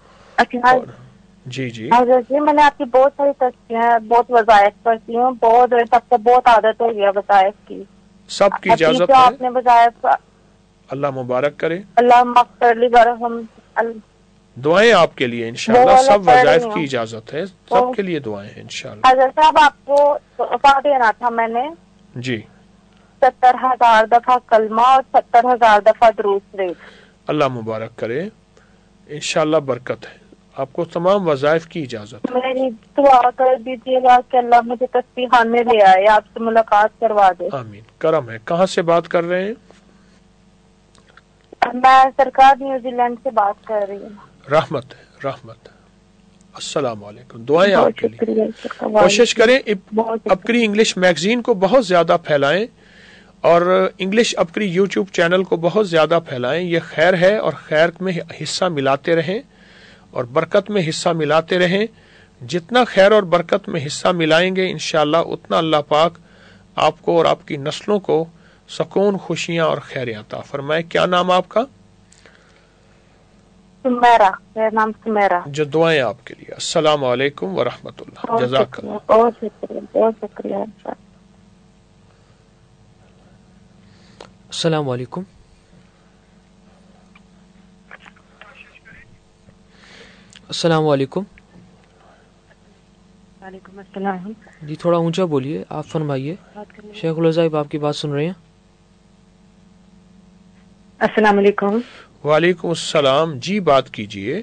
جی جی حضرت جی میں نے آپ کی بہت ساری تصویریں, بہت وظائف کرتی ہوں, تب سے بہت عادت ہو گیا وظائف کی. سب کی اجازت ہے, آپ نے وظائف اللہ مبارک کرے, اللہ مغفر لی ورحم. دعائیں آپ کے لیے انشاءاللہ, سب وظائف کی اجازت ہے, سب کے لیے دعائیں ہیں انشاءاللہ. حضرت صاحب آپ کو تحفہ دینا تھا میں نے جی 70,000 دفعہ کلمہ اور 70,000 دفعہ درود شریف. اللہ مبارک کرے انشاءاللہ, برکت ہے. آپ کو تمام وظائف کی اجازت ہے. میری دعا کر دیجیے گا کہ اللہ مجھے تسبیح خانے لے آئے, آپ سے ملاقات کروا دے. آمین. کرم ہے. کہاں سے بات کر رہے ہیں؟ میں سرکار نیوزی لینڈ سے بات کر رہی ہوں. رحمت ہے, رحمت. السلام علیکم. دعائیں آپ کے لیے. کوشش کریں اپکری انگلش میگزین کو بہت زیادہ پھیلائیں اور انگلش اپکری یوٹیوب چینل کو بہت زیادہ پھیلائیں. یہ خیر ہے اور خیر میں حصہ ملاتے رہیں اور برکت میں حصہ ملاتے رہیں. جتنا خیر اور برکت میں حصہ ملائیں گے انشاءاللہ اتنا اللہ پاک آپ کو اور آپ کی نسلوں کو سکون, خوشیاں اور خیر عطا فرمائے. کیا نام آپ کا؟ سمیرہ. میرا نام سمیرہ. جو دعائیں آپ کے لیے. السلام علیکم ورحمۃ اللہ. جزاک اللہ. بہت شکریہ, بہت شکریہ. السلام علیکم. السلام علیکم. وعلیکم السلام. جی تھوڑا اونچا بولیے, آپ فرمائیے. شیخ الوظائف آپ کی بات سن رہے ہیں. السلام علیکم. وعلیکم السلام. جی بات کیجیے.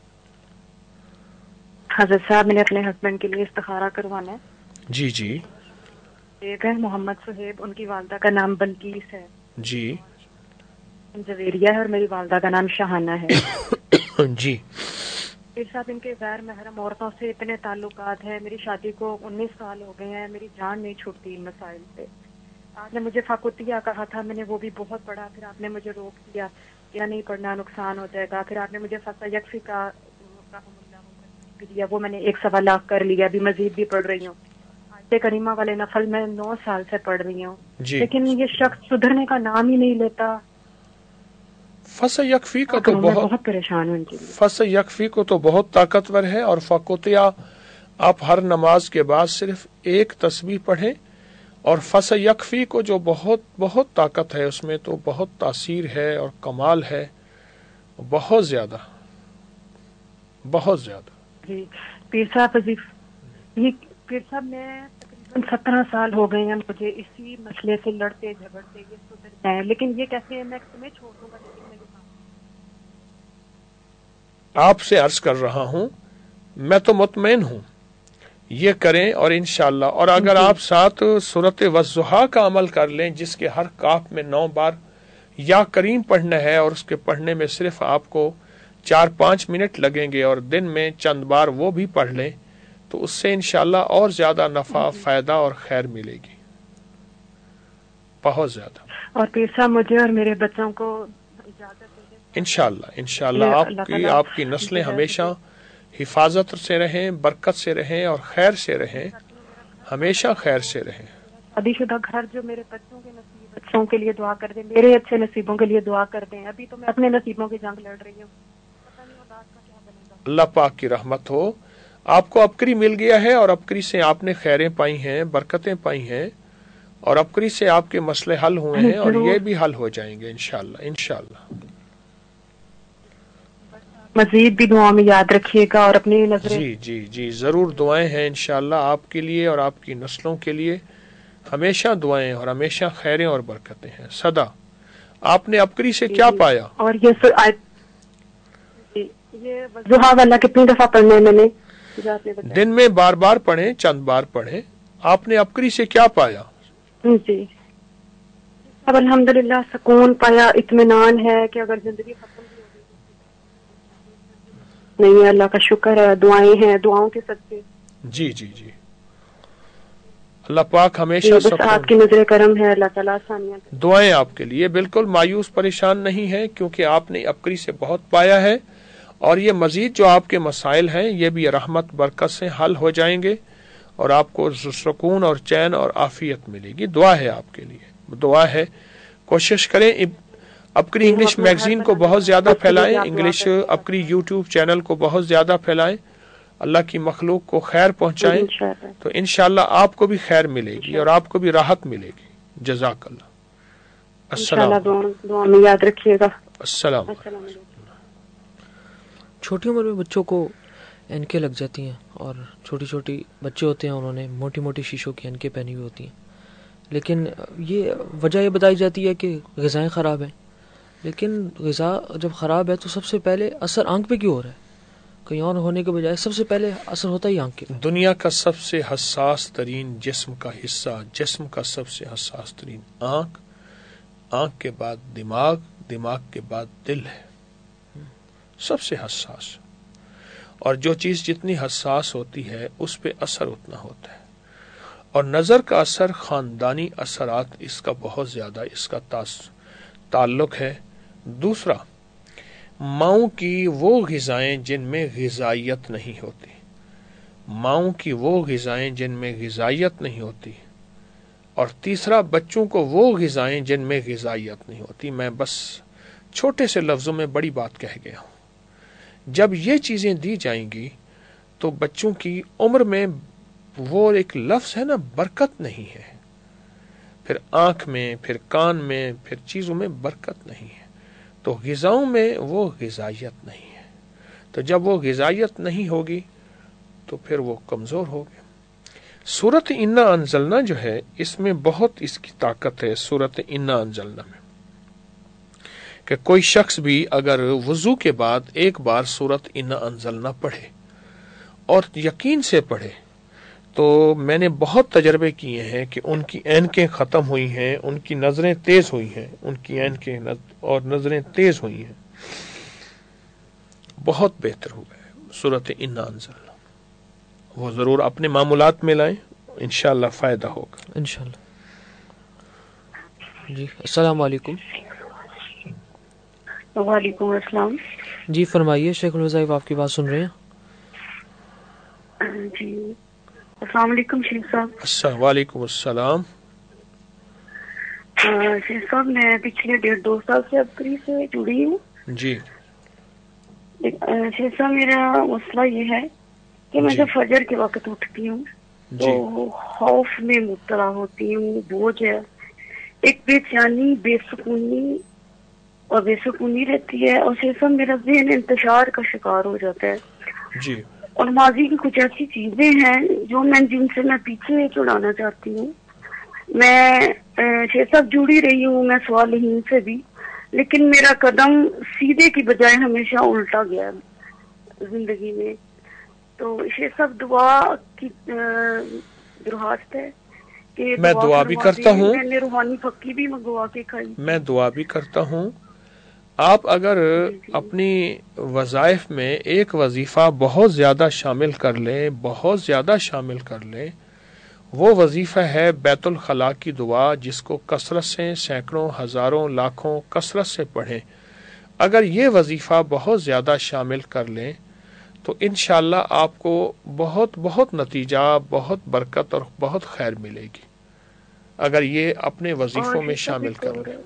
حضرت صاحب میں نے اپنے ہسبینڈ کے لیے استخارہ کروانا ہے. جی جی. ایک ہے محمد صہیب, ان کی والدہ کا نام بلقیس ہے. جی. جویریہ ہے اور میری والدہ کا نام شہانہ ہے. جی. پھر صاحب ان کے غیر محرم عورتوں سے اتنے تعلقات ہیں. میری شادی کو 19 سال ہو گئے ہیں, میری جان نہیں چھوٹتی ان مسائل پہ. آپ نے مجھے فاقوتیہ کہا تھا, میں نے وہ بھی بہت پڑھا, پھر آپ نے مجھے روک دیا یا نہیں پڑھنا نقصان ہو جائے گا. پھر آپ نے مجھے فصل یکفی کا دیا, وہ میں نے 1.25 لاکھ کر لیا, ابھی مزید بھی پڑھ رہی ہوں. آیت کریمہ والے نفل میں 9 سال سے پڑھ رہی ہوں جی. لیکن یہ شخص سدھرنے کا نام ہی نہیں لیتا. فصل یکفی کا تو بہت پریشان ہوں. فصل یکفی کو تو بہت طاقتور ہے, اور فاقوتیہ آپ ہر نماز کے بعد صرف 1 تسبیح پڑھیں, اور فصل یکفی کو جو بہت بہت طاقت ہے اس میں تو بہت تاثیر ہے اور کمال ہے, بہت زیادہ, بہت زیادہ. جی پیر صاحب, یہ پیر صاحب میں تقریباً 17 سال ہو گئے ہیں مجھے اسی مسئلے سے لڑتے جھگڑتے, یہ سدھرتے ہیں, لیکن یہ کیسے میں تمہیں چھوڑ دوں گا. آپ سے عرض کر رہا ہوں, میں تو مطمئن ہوں یہ کریں اور انشاءاللہ. اور اگر آپ ساتھ سورت والضحیٰ کا عمل کر لیں جس کے ہر کاف میں 9 بار یا کریم پڑھنا ہے, اور اس کے پڑھنے میں صرف آپ کو 4-5 منٹ لگیں گے, اور دن میں چند بار وہ بھی پڑھ لیں, تو اس سے انشاءاللہ اور زیادہ نفع, فائدہ اور خیر ملے گی, بہت زیادہ. اور پیر صاحب مجھے اور میرے بچوں کو انشاءاللہ آپ کی نسلیں ہمیشہ حفاظت سے رہیں, برکت سے رہیں اور خیر سے رہیں, ہمیشہ خیر سے رہیں. ابھی شدہ گھر جو میرے بچوں کے نصیب, بچوں کے لیے دعا کر دیں, میرے اچھے نصیبوں کے لیے دعا کر دیں. ابھی تو میں اپنے نصیبوں کی جنگ لڑ رہی ہوں. اللہ پاک کی رحمت ہو. آپ کو اپکری مل گیا ہے, اور اپکری سے آپ نے خیریں پائی ہیں, برکتیں پائی ہیں, اور اپکری سے آپ کے مسئلے حل ہوئے ہیں, اور یہ بھی حل ہو جائیں گے انشاءاللہ. مزید بھی دعا میں یاد رکھیے گا اور اپنی نظریں. جی ضرور دعائیں ہیں انشاءاللہ آپ کے لیے اور آپ کی نسلوں کے لیے. ہمیشہ دعائیں اور ہمیشہ خیریں اور برکتیں ہیں سدا. आपने अपकरी से क्या पाया? और ये ज़ुहा वाला कितनी दफा पढ़ना है मैंने? दिन में बार बार पढ़े, चंद बार पढ़े। आपने अपकरी से क्या पाया? जी अब अल्हम्दुलिल्लाह सुकून पाया, इत्मीनान है कि अगर जिंदगी खत्म नहीं, अल्लाह का शुक्र है, दुआएं हैं, दुआओं के सदके। जी जी जी, अल्लाह पाक हमेशा बस आपकी नजर करम है, अल्लाह ताला आसानियां। दुआएं आपके लिए। बिल्कुल मायूस परेशान नहीं है, क्योंकि आपने अपकरी से बहुत पाया है, और ये मजीद जो आपके मसाइल हैं ये भी रहमत बरकत से हल हो जाएंगे, और आपको सुकून और चैन और आफियत मिलेगी। दुआ है आपके लिए, दुआ है। कोशिश करें अपकरी इंग्लिश मैगजीन को बहुत ज्यादा फैलाएं, इंग्लिश अपकरी यूट्यूब चैनल को बहुत ज्यादा फैलाएं, अल्लाह की मखलूक को खैर पहुंचाएं, तो इंशाअल्लाह आपको भी खैर मिलेगी और आपको भी राहत मिलेगी। जज़ाकल्लाह। अस्सलाम, दुआ में याद रखिएगा। अस्सलाम। छोटी उम्र में बच्चों को एनके लग जाती हैं, और छोटी छोटी बच्चे होते हैं, उन्होंने मोटी मोटी शीशों की एनके पहनी हुई होती हैं, लेकिन ये वजह ये बताई जाती है कि ग़िज़ाएँ ख़राब हैं। लेकिन ग़िज़ा जब ख़राब है तो सबसे पहले असर आंख पे क्यों हो रहा है? कहीं और होने के बजाय सबसे पहले असर होता ही आंख के। दुनिया का सबसे हसास तरीन जिस्म का हिस्सा, जिस्म का सबसे हसास तरीन आंख, आंख के बाद दिमाग, दिमाग के बाद दिल है, सबसे हसास। और जो चीज जितनी हसास होती है उस पे असर उतना होता है। और नजर का असर, खानदानी असरात इसका बहुत ज्यादा इसका ताल्लुक है। दूसरा, माओं की वो ग़िज़ाएं जिनमें ग़िज़ाइयत नहीं होती, माओं की वो ग़िज़ाएं जिनमें ग़िज़ाइयत नहीं होती। और तीसरा, बच्चों को वो ग़िज़ाएं जिनमें ग़िज़ाइयत नहीं होती। मैं बस छोटे से लफ्ज़ों में बड़ी बात कह गया हूं। जब ये चीज़ें दी जाएंगी तो बच्चों की उम्र में वो एक लफ्ज़ है ना, बरकत नहीं है। फिर आंख में, फिर कान में, फिर चीज़ों में बरकत नहीं है। तो ग़िज़ाओं में वो ग़िज़ाइयत नहीं है। तो जब वो ग़िज़ाइयत नहीं होगी तो फिर वो कमज़ोर होगी। सूरत इन्ना अंज़लना जो है, इसमें बहुत इसकी ताकत है। सूरत इन्ना अंज़लना में कि कोई शख्स भी अगर वज़ू के बाद एक बार सूरत इन्ना अंज़लना पढ़े और यकीन से पढ़े, तो मैंने बहुत तजर्बे किए हैं कि उनकी ऐनकें ख़त्म हुई हैं, उनकी नज़रें तेज़ हुई हैं, उनकी ऐनकें और नज़रें तेज़ हुई हैं, बहुत बेहतर हुआ है। सूरत इन्ना अंज़लना वो ज़रूर अपने मामूलात में लाएं, इंशाअल्लाह फ़ायदा होगा इंशाअल्लाह। जी अस्सलाम वालेकुम। वालेकुम अस्सलाम। जी फरमाइए, शेख साहिब आपकी बात सुन रहे हैं। जी अस्सलाम वालेकुम शेख साहब। वालेकुम अस्सलाम। शेख साहब, मैं पिछले 1.5-2 साल से अपकरी से जुड़ी हूँ। जी शेख साहब, मेरा मसला ये है कि मैं जब फजर के वक्त उठती हूँ तो खौफ में मुब्तला होती हूँ, बोझ है, एक बेचैनी, बेसुकूनी रहती है, और शेख साहब मेरा ज़हन इंतशार का शिकार हो जाता है। जी। और माजी की कुछ ऐसी चीजें हैं जो जिनसे मैं पीछे छुड़ाना चाहती हूँ। मैं शेख साहब जुड़ी रही हूँ, मैं स्वालिहीन से भी, लेकिन मेरा कदम सीधे की बजाय हमेशा उल्टा गया जिंदगी में। तो शेख साहब दुआ की दरख्वास्त है कि मैं दुआ भी करता हूँ, मैंने रूहानी फक्की भी मंगवा के खाई, मैं दुआ भी करता हूँ। आप अगर अपनी वज़ाइफ में एक वजीफ़ा बहुत ज़्यादा शामिल कर लें, बहुत ज़्यादा शामिल कर लें, वो वजीफ़ा है बैतुल खला की दुआ, जिसको कसरत से, सैकड़ों, हज़ारों, लाखों कसरत से पढ़ें। अगर ये वजीफ़ा बहुत ज़्यादा शामिल कर लें तो इंशाअल्लाह आपको बहुत बहुत नतीजा, बहुत बरकत और बहुत खैर मिलेगी, अगर ये अपने वजीफ़ों में शामिल कर लें।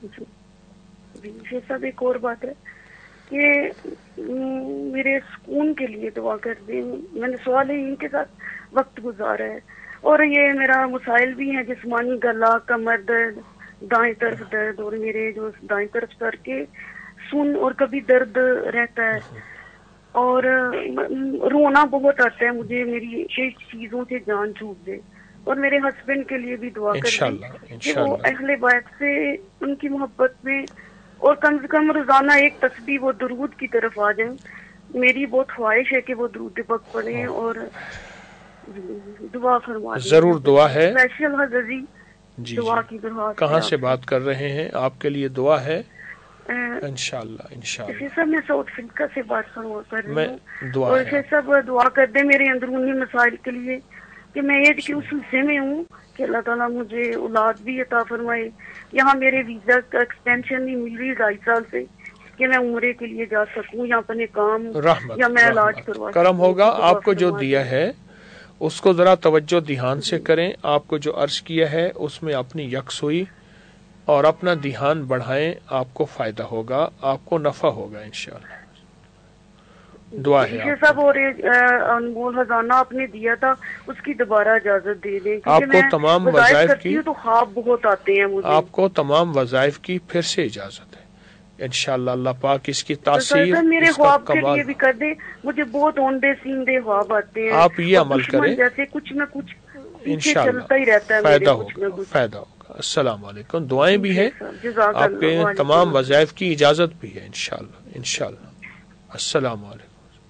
सब एक और बात है कि मेरे सुकून के लिए दुआ कर दें। मैंने सवाल है इनके साथ वक्त गुजारा है, और ये मेरा मसाइल भी है, जिस्मानी, गला, कमर दर्द, दाएं तरफ दर्द, और मेरे जो दाएं तरफ सर के सुन और कभी दर्द रहता है, और रोना बहुत आता है मुझे, मेरी एक चीजों से जान छूट दे, اور میرے ہسبینڈ کے لیے بھی دعا کریں کہ وہ اہل بیت سے ان کی محبت میں اور کم سے کم روزانہ ایک تسبیح وہ درود کی طرف آ جائیں. میری بہت خواہش ہے کہ وہ درود پاک پڑھیں اور دعا فرما دیں. ضرور دعا ہے. اسپیشل حضرت جی دعا کی درخواست. کہاں سے بات کر رہے ہیں؟ آپ کے لیے دعا ہے انشاءاللہ. سب میں ساؤتھ افریقہ سے بات کر رہی ہوں دعا اور سب دعا کر دیں میرے اندرونی مسائل کے لیے کہ میں ایج کے اس حصے میں ہوں کہ اللہ تعالیٰ مجھے اولاد بھی عطا فرمائے. یہاں میرے ویزا کا ایکسٹینشن نہیں مل رہی 2.5 سال سے کہ میں عمرے کے لیے جا سکوں یا اپنے کام یا میں علاج کروا سکوں. کرم ہوگا. آپ کو جو دیا ہے اس کو ذرا توجہ دھیان سے کریں. آپ کو جو عرض کیا ہے اس میں اپنی یکسوئی اور اپنا دھیان بڑھائیں. آپ کو فائدہ ہوگا, آپ کو نفع ہوگا انشاءاللہ. دعا ہے سب. اور انمول خزانہ آپ نے دیا تھا اس کی دوبارہ اجازت دے دیں. آپ کو تمام وظائف کی تو خواب بہت آتے ہیں مجھے. آپ کو تمام وظائف کی پھر سے اجازت ہے انشاءاللہ. اللہ پاک اس کی تاثیر میرے خواب کے لیے بھی کر دے. مجھے بہت اوندے سیندے خواب آتے ہیں. آپ یہ عمل کریں جیسے کچھ نہ کچھ انشاءاللہ چلتا ہی رہتا ہے. فائدہ ہوگا. السلام علیکم. دعائیں بھی ہیں آپ کے, تمام وظائف کی اجازت بھی ہے انشاءاللہ. السلام علیکم.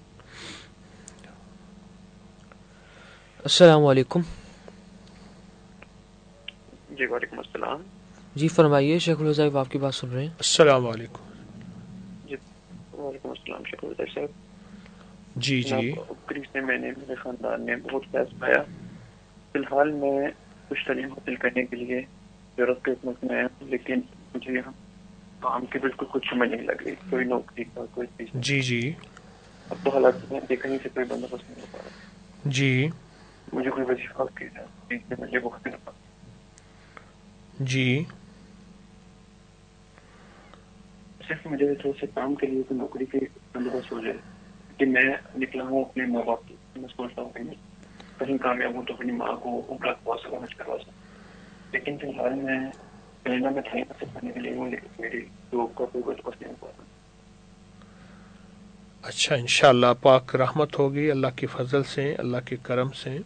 السلام علیکم. جی وعلیکم السلام. جی فرمائیے. شیخ الوظائف آپ کی بات سن رہے ہیں. السلام علیکم. جی وعلیکم السلام شیخ الوظائف صاحب. جی سے میں نے میرے خاندان نے بہت پیسہ پایا. فی الحال میں کچھ تعلیم حاصل کرنے کے لیے یورپ کے ملک میں آیا ہوں, لیکن مجھے یہاں کام کی بالکل کچھ سمجھ نہیں لگ رہی. کوئی نوکری کا کوئی چیز. جی اب تو حالات میں کہیں سے کوئی بندوبست نہیں ہو پا رہا. جی مجھے کوئی وظیفہ مجھے بہت نہیں پا. جی صرف مجھے تھوڑا سے کام کے لیے کوئی نوکری کی بندوبست ہو جائے کہ میں نکلا ہوں اپنے ماں باپ کی. میں سوچتا ہوں کہ کہیں کامیاب ہوں تو اپنی ماں کو عمرہ کروا سکوں, حج کروا سکوں. لیکن فی الحال میں کینیڈا میں تعلیم حاصل کرنے کے لیے ہوں, لیکن میری جاب کا کوئی بندوبست نہیں ہو پا رہا. اچھا انشاءاللہ پاک رحمت ہوگی اللہ کے فضل سے, اللہ کے کرم سے.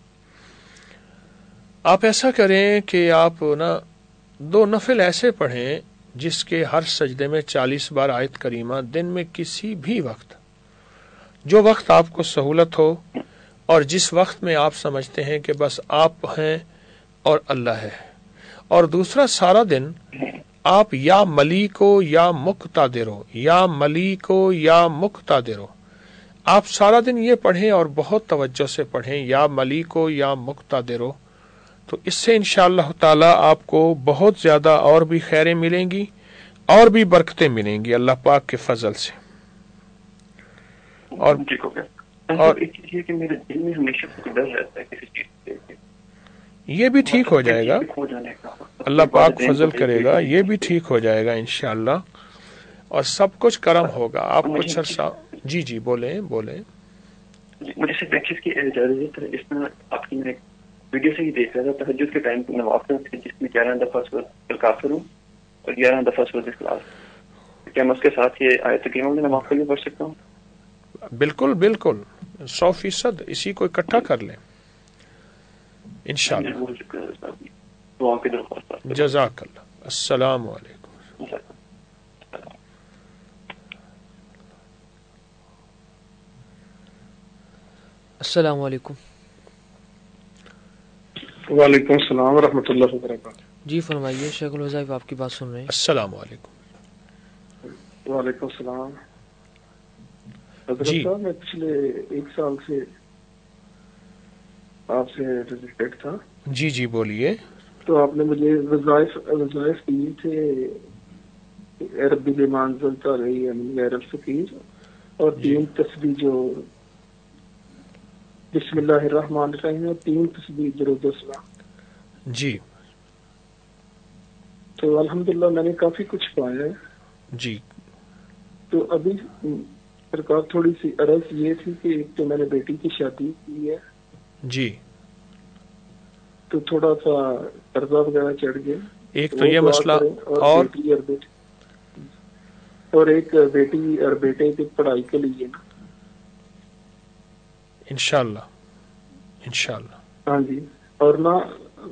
آپ ایسا کریں کہ آپ نا 2 نفل ایسے پڑھیں جس کے ہر سجدے میں 40 بار آیت کریمہ, دن میں کسی بھی وقت, جو وقت آپ کو سہولت ہو اور جس وقت میں آپ سمجھتے ہیں کہ بس آپ ہیں اور اللہ ہے. اور دوسرا سارا دن آپ یا ملیک ہو یا مقتدر ہو, یا ملیک ہو یا مقتدر ہو, آپ سارا دن یہ پڑھیں اور بہت توجہ سے پڑھیں یا ملیک ہو یا مقتدر ہو. تو اس سے انشاءاللہ تعالی آپ کو بہت زیادہ اور بھی خیریں ملیں گی اور بھی برکتیں ملیں گی اللہ پاک کے فضل سے. اور یہ بھی ٹھیک ہو جائے گا, اللہ پاک فضل کرے گا, یہ بھی ٹھیک ہو جائے گا انشاءاللہ, اور سب کچھ کرم ہوگا. آپ کچھ عرصہ جی بولیں. مجھے صرف پریکٹس کی اجازت ہے. اس میں آپ کی میں ویڈیو سے ہی دیکھ رہا تھا تہجد کے ٹائم کو نوافل جس میں 11 دفعہ سورۃ الکافر ہوں اور 11 دفعہ سورۃ اخلاص. کیا میں اس کے ساتھ یہ آیت کریمہ میں نوافل بھی پڑھ سکتا ہوں؟ بالکل 100%. اسی کو اکٹھا کر لیں انشاءاللہ. جزاک اللہ. السلام علیکم. السلام علیکم. وعلیکم السلام ورحمۃ اللہ وبرکاتہ. جی فرمائیے. شیخ الوظائف آپ کی بات سن رہے ہیں. السلام علیکم. وعلیکم السلام. حضرت صاحب میں پچھلے 1 سال سے آپ سے ریلیٹڈ تھا. جی بولیے. تو آپ نے مجھے وظائف دیے تھے ربی الایمان زلتا رہی غیر الفقیر, اور 3 تسبیح جو بسم اللہ الرحمن الرحیم, اور 3 تسبیح درود السلام. جی تو الحمدللہ میں نے کافی کچھ پایا ہے. جی تو ابھی سرکار تھوڑی سی عرض یہ تھی کہ ایک تو میں نے بیٹی کی شادی کی ہے. جی تو تھوڑا سا قرضہ وغیرہ چڑھ گیا. ایک تو یہ مسئلہ, اور ایک بیٹی اور بیٹے کی پڑھائی کے لیے نا. انشاءاللہ. ہاں جی. اور نہ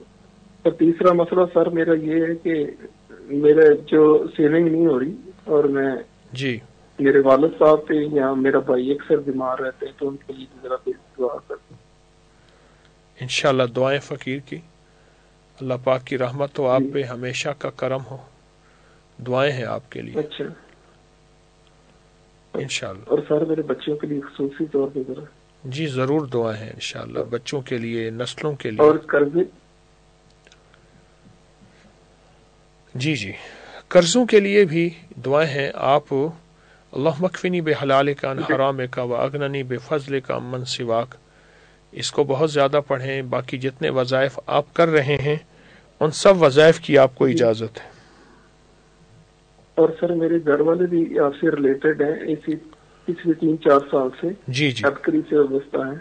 اور تیسرا مسئلہ سر میرا یہ ہے کہ میرے جو سیونگ نہیں ہو رہی، اور میں جی میرے والد صاحب تھے یا میرا بھائی اکثر بیمار رہتے ہیں، تو ان کے لیے ذرا دعا کرتے ہیں انشاءاللہ. دعائیں فقیر کی، اللہ پاک کی رحمت ہو آپ پہ، ہمیشہ کا کرم ہو، دعائیں ہیں آپ کے لیے. اچھا انشاءاللہ. اور سر میرے بچوں کے لیے خصوصی طور پہ ذرا. جی ضرور دعائیں ہیں انشاءاللہ، بچوں کے لیے، نسلوں کے لیے. اور قرضے؟ جی جی قرضوں کے لیے بھی دعائیں ہیں. آپ اللہم اکفنی بحلالک عن حرامک واغننی بفضلک عمن سواک، اس کو بہت زیادہ پڑھیں. باقی جتنے وظائف آپ کر رہے ہیں ان سب وظائف کی آپ کو اجازت ہے. اور سر میرے گھر والے بھی آپ سے ریلیٹڈ ہیں اسی پچھلے 3-4 سال سے. جی جی ابکری سے وابستہ ہیں،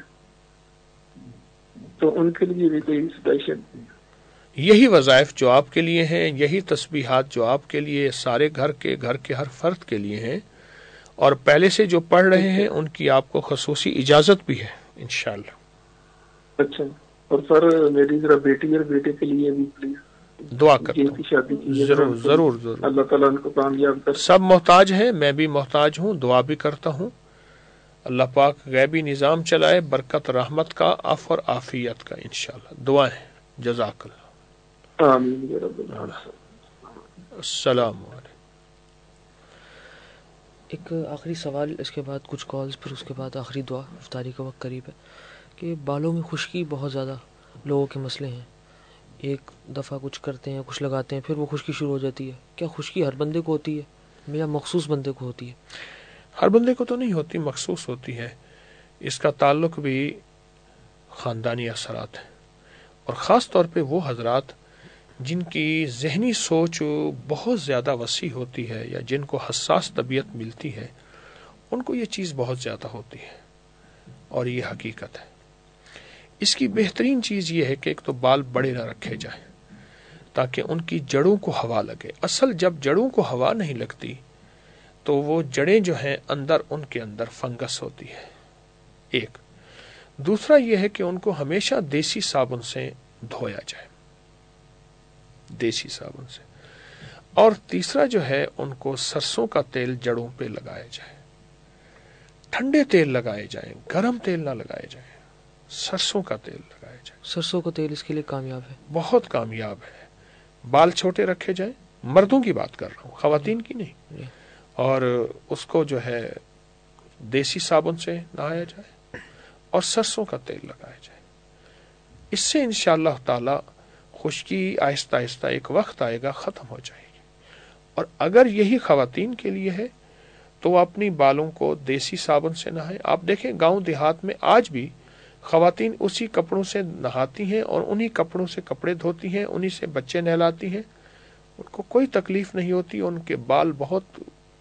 تو ان کے لیے بھی کوئی اسپیشل؟ یہی وظائف جو آپ کے لیے ہیں، یہی تسبیحات جو آپ کے لیے، سارے گھر کے ہر فرد کے لیے ہیں، اور پہلے سے جو پڑھ رہے ہیں ان کی آپ کو خصوصی اجازت بھی ہے انشاءاللہ. اچھا. اور سر میری ذرا بیٹی اور بیٹے کے لیے بھی پلیز دعا کرتا ہوں. شادی کی ضرور ضرور ضرور. اللہ تعالیٰ ان کو کامیاب کر. سب محتاج ہیں، میں بھی محتاج ہوں، دعا بھی کرتا ہوں. اللہ پاک غیبی نظام چلائے، برکت رحمت کا، عفو اور عافیت کا انشاءاللہ. دعائیں. جزاک اللہ. آمین یا رب العالمین. السلام علیکم. ایک آخری سوال، اس کے بعد کچھ کالز، پھر اس کے بعد آخری دعا. افطاری کا وقت قریب ہے. کہ بالوں میں خشکی بہت زیادہ لوگوں کے مسئلے ہیں. ایک دفعہ کچھ کرتے ہیں، کچھ لگاتے ہیں، پھر وہ خشکی شروع ہو جاتی ہے. کیا خشکی ہر بندے کو ہوتی ہے یا مخصوص بندے کو ہوتی ہے؟ ہر بندے کو تو نہیں ہوتی، مخصوص ہوتی ہے. اس کا تعلق بھی خاندانی اثرات ہیں، اور خاص طور پہ وہ حضرات جن کی ذہنی سوچ بہت زیادہ وسیع ہوتی ہے یا جن کو حساس طبیعت ملتی ہے، ان کو یہ چیز بہت زیادہ ہوتی ہے، اور یہ حقیقت ہے. اس کی بہترین چیز یہ ہے کہ ایک تو بال بڑے نہ رکھے جائیں تاکہ ان کی جڑوں کو ہوا لگے. اصل جب جڑوں کو ہوا نہیں لگتی تو وہ جڑیں جو ہیں اندر، ان کے اندر فنگس ہوتی ہے. ایک دوسرا یہ ہے کہ ان کو ہمیشہ دیسی صابن سے دھویا جائے، دیسی صابن سے. اور تیسرا جو ہے ان کو سرسوں کا تیل جڑوں پہ لگایا جائے. ٹھنڈے تیل لگائے جائیں، گرم تیل نہ لگائے جائیں، سرسوں کا تیل لگایا جائے. سرسوں کا تیل اس کے لیے کامیاب ہے، بہت کامیاب ہے. بال چھوٹے رکھے جائیں، مردوں کی بات کر رہا ہوں، خواتین کی نہیں. اور اس کو جو ہے دیسی صابن سے نہایا جائے اور سرسوں کا تیل لگایا جائے. اس سے انشاءاللہ تعالی خشکی آہستہ آہستہ ایک وقت آئے گا ختم ہو جائے گی. اور اگر یہی خواتین کے لیے ہے تو وہ اپنی بالوں کو دیسی صابن سے نہائیں. آپ دیکھیں گاؤں دیہات میں آج بھی خواتین اسی کپڑوں سے نہاتی ہیں اور انہی کپڑوں سے کپڑے دھوتی ہیں، انہی سے بچے نہلاتی ہیں. ان کو کوئی تکلیف نہیں ہوتی. ان کے بال بہت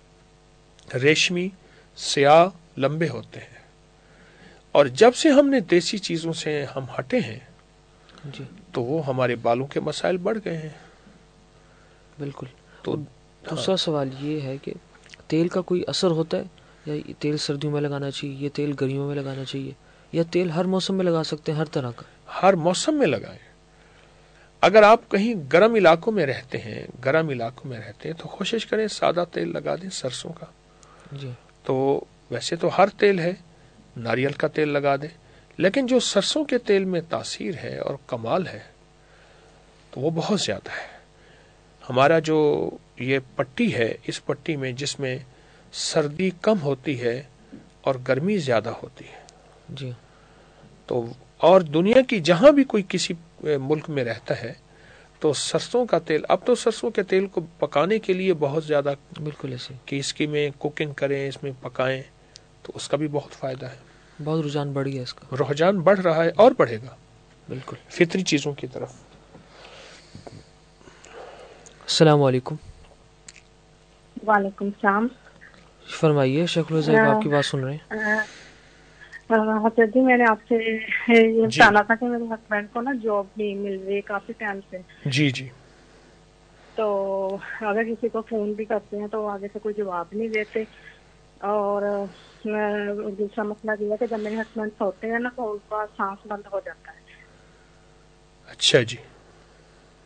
ریشمی، سیاہ، لمبے ہوتے ہیں. اور جب سے ہم نے دیسی چیزوں سے ہم ہٹے ہیں جی تو وہ ہمارے بالوں کے مسائل بڑھ گئے ہیں. بالکل. تو دوسرا سوال یہ ہے کہ تیل کا کوئی اثر ہوتا ہے، یا یہ تیل سردیوں میں لگانا چاہیے، یہ تیل گرمیوں میں لگانا چاہیے، یا تیل ہر موسم میں لگا سکتے ہیں، ہر طرح کا؟ ہر موسم میں لگائیں. اگر آپ کہیں گرم علاقوں میں رہتے ہیں، تو کوشش کریں سادہ تیل لگا دیں سرسوں کا. جی. تو ویسے تو ہر تیل ہے، ناریل کا تیل لگا دیں، لیکن جو سرسوں کے تیل میں تاثیر ہے اور کمال ہے تو وہ بہت زیادہ ہے. ہمارا جو یہ پٹی ہے، اس پٹی میں جس میں سردی کم ہوتی ہے اور گرمی زیادہ ہوتی ہے، جی، تو اور دنیا کی جہاں بھی کوئی کسی ملک میں رہتا ہے تو سرسوں کا تیل، اب تو سرسوں کے تیل کو پکانے کے لیے بہت زیادہ بالکل ایسے کہ اس کی میں کوکنگ کریں، اس میں پکائیں، تو اس کا بھی بہت فائدہ ہے. بہت رجحان بڑھ گیا، اس کا رجحان بڑھ رہا ہے اور بڑھے گا بالکل فطری چیزوں کی طرف. السلام علیکم. وعلیکم السلام. فرمائیے. شیخ صاحب آپ کی بات سن رہے ہیں. حضرت جی میں نے آپ سے یہ بتانا تھا کہ میرے ہسبینڈ کو نا جاب نہیں مل رہی کافی ٹائم سے. جی جی. تو اگر کسی کو فون بھی کرتے ہیں تو آگے سے کوئی جواب نہیں دیتے. اور دوسرا مسئلہ یہ ہے کہ جب میرے ہسبینڈ سوتے ہیں نا تو ان کا سانس بند ہو جاتا ہے. اچھا جی.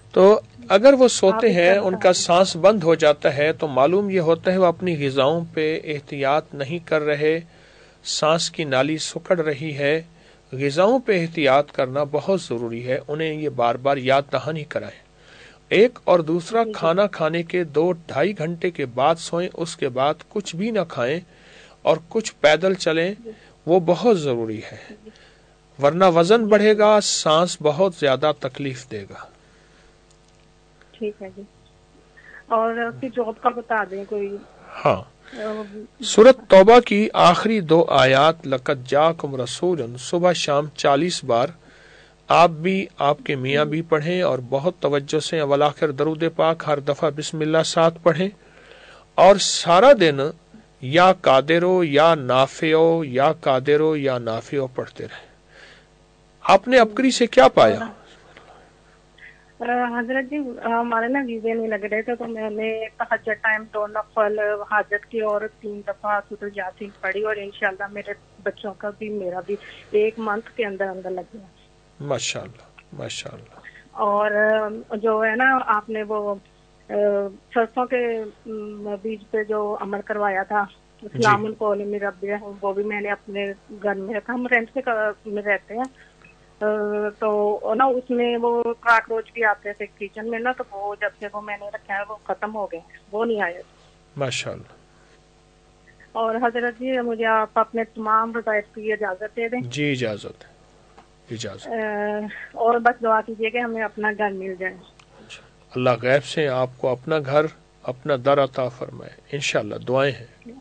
تو اگر وہ سوتے ہیں ان کا سانس بند ہو جاتا ہے تو معلوم یہ ہوتا ہے وہ اپنی غذاؤں پہ احتیاط نہیں کر رہے، سانس کی نالی سکڑ رہی ہے. غذاؤں پہ احتیاط کرنا بہت ضروری ہے، انہیں یہ بار بار یاد دہانی کرائیں. ایک اور دوسرا، کھانا کھانے کے 2-2.5 گھنٹے کے بعد سوئیں، اس کے بعد کچھ بھی نہ کھائیں اور کچھ پیدل چلیں، وہ بہت ضروری ہے، ورنہ وزن بڑھے گا، سانس بہت زیادہ تکلیف دے گا. ٹھیک ہے جی. اور آپ کی جاب کا بتا دیں کوئی. ہاں، سورۃ توبہ کی آخری 2 آیات لقد جاءکم رسول، صبح شام 40 بار آپ بھی، آپ کے میاں بھی پڑھیں اور بہت توجہ سے اول آخر درود پاک ہر دفعہ بسم اللہ ساتھ پڑھیں، اور سارا دن یا قادرو یا نافعو یا قادرو یا نافعو پڑھتے رہیں. آپ نے ابکری سے کیا پایا؟ حضرت جی ہمارے نا ویزے نہیں لگ رہے تھے تو میں نے تہجد ٹائم 2 نفل حاجت کی اور 3 دفعہ سورۃ یاسین پڑھی، اور انشاءاللہ میرے بچوں کا بھی میرا بھی 1 منتھ کے اندر اندر لگ گیا. ماشاء اللہ ماشاء اللہ. اور جو ہے نا آپ نے وہ سرسوں کے بیج پہ جو عمل کروایا تھا اسلام القول میں رب، وہ بھی میں نے اپنے گھر میں رکھا. ہم رینٹ میں رہتے ہیں تو نا اس میں وہ کاکروچ بھی آتے تھے کچن میں نا، تو وہ جب سے وہ میں نے رکھا ہے وہ ختم ہو گئے، وہ نہیں آئے. ماشاء اللہ. اور حضرت جی مجھے آپ اپنے تمام وظائف کی اجازت دے دیں. جی اجازت ہے، اجازت. اور بس دعا کیجیے کہ ہمیں اپنا گھر مل جائے. اللہ غیب سے آپ کو اپنا گھر، اپنا در عطا فرمائے انشاءاللہ. دعائیں ہیں.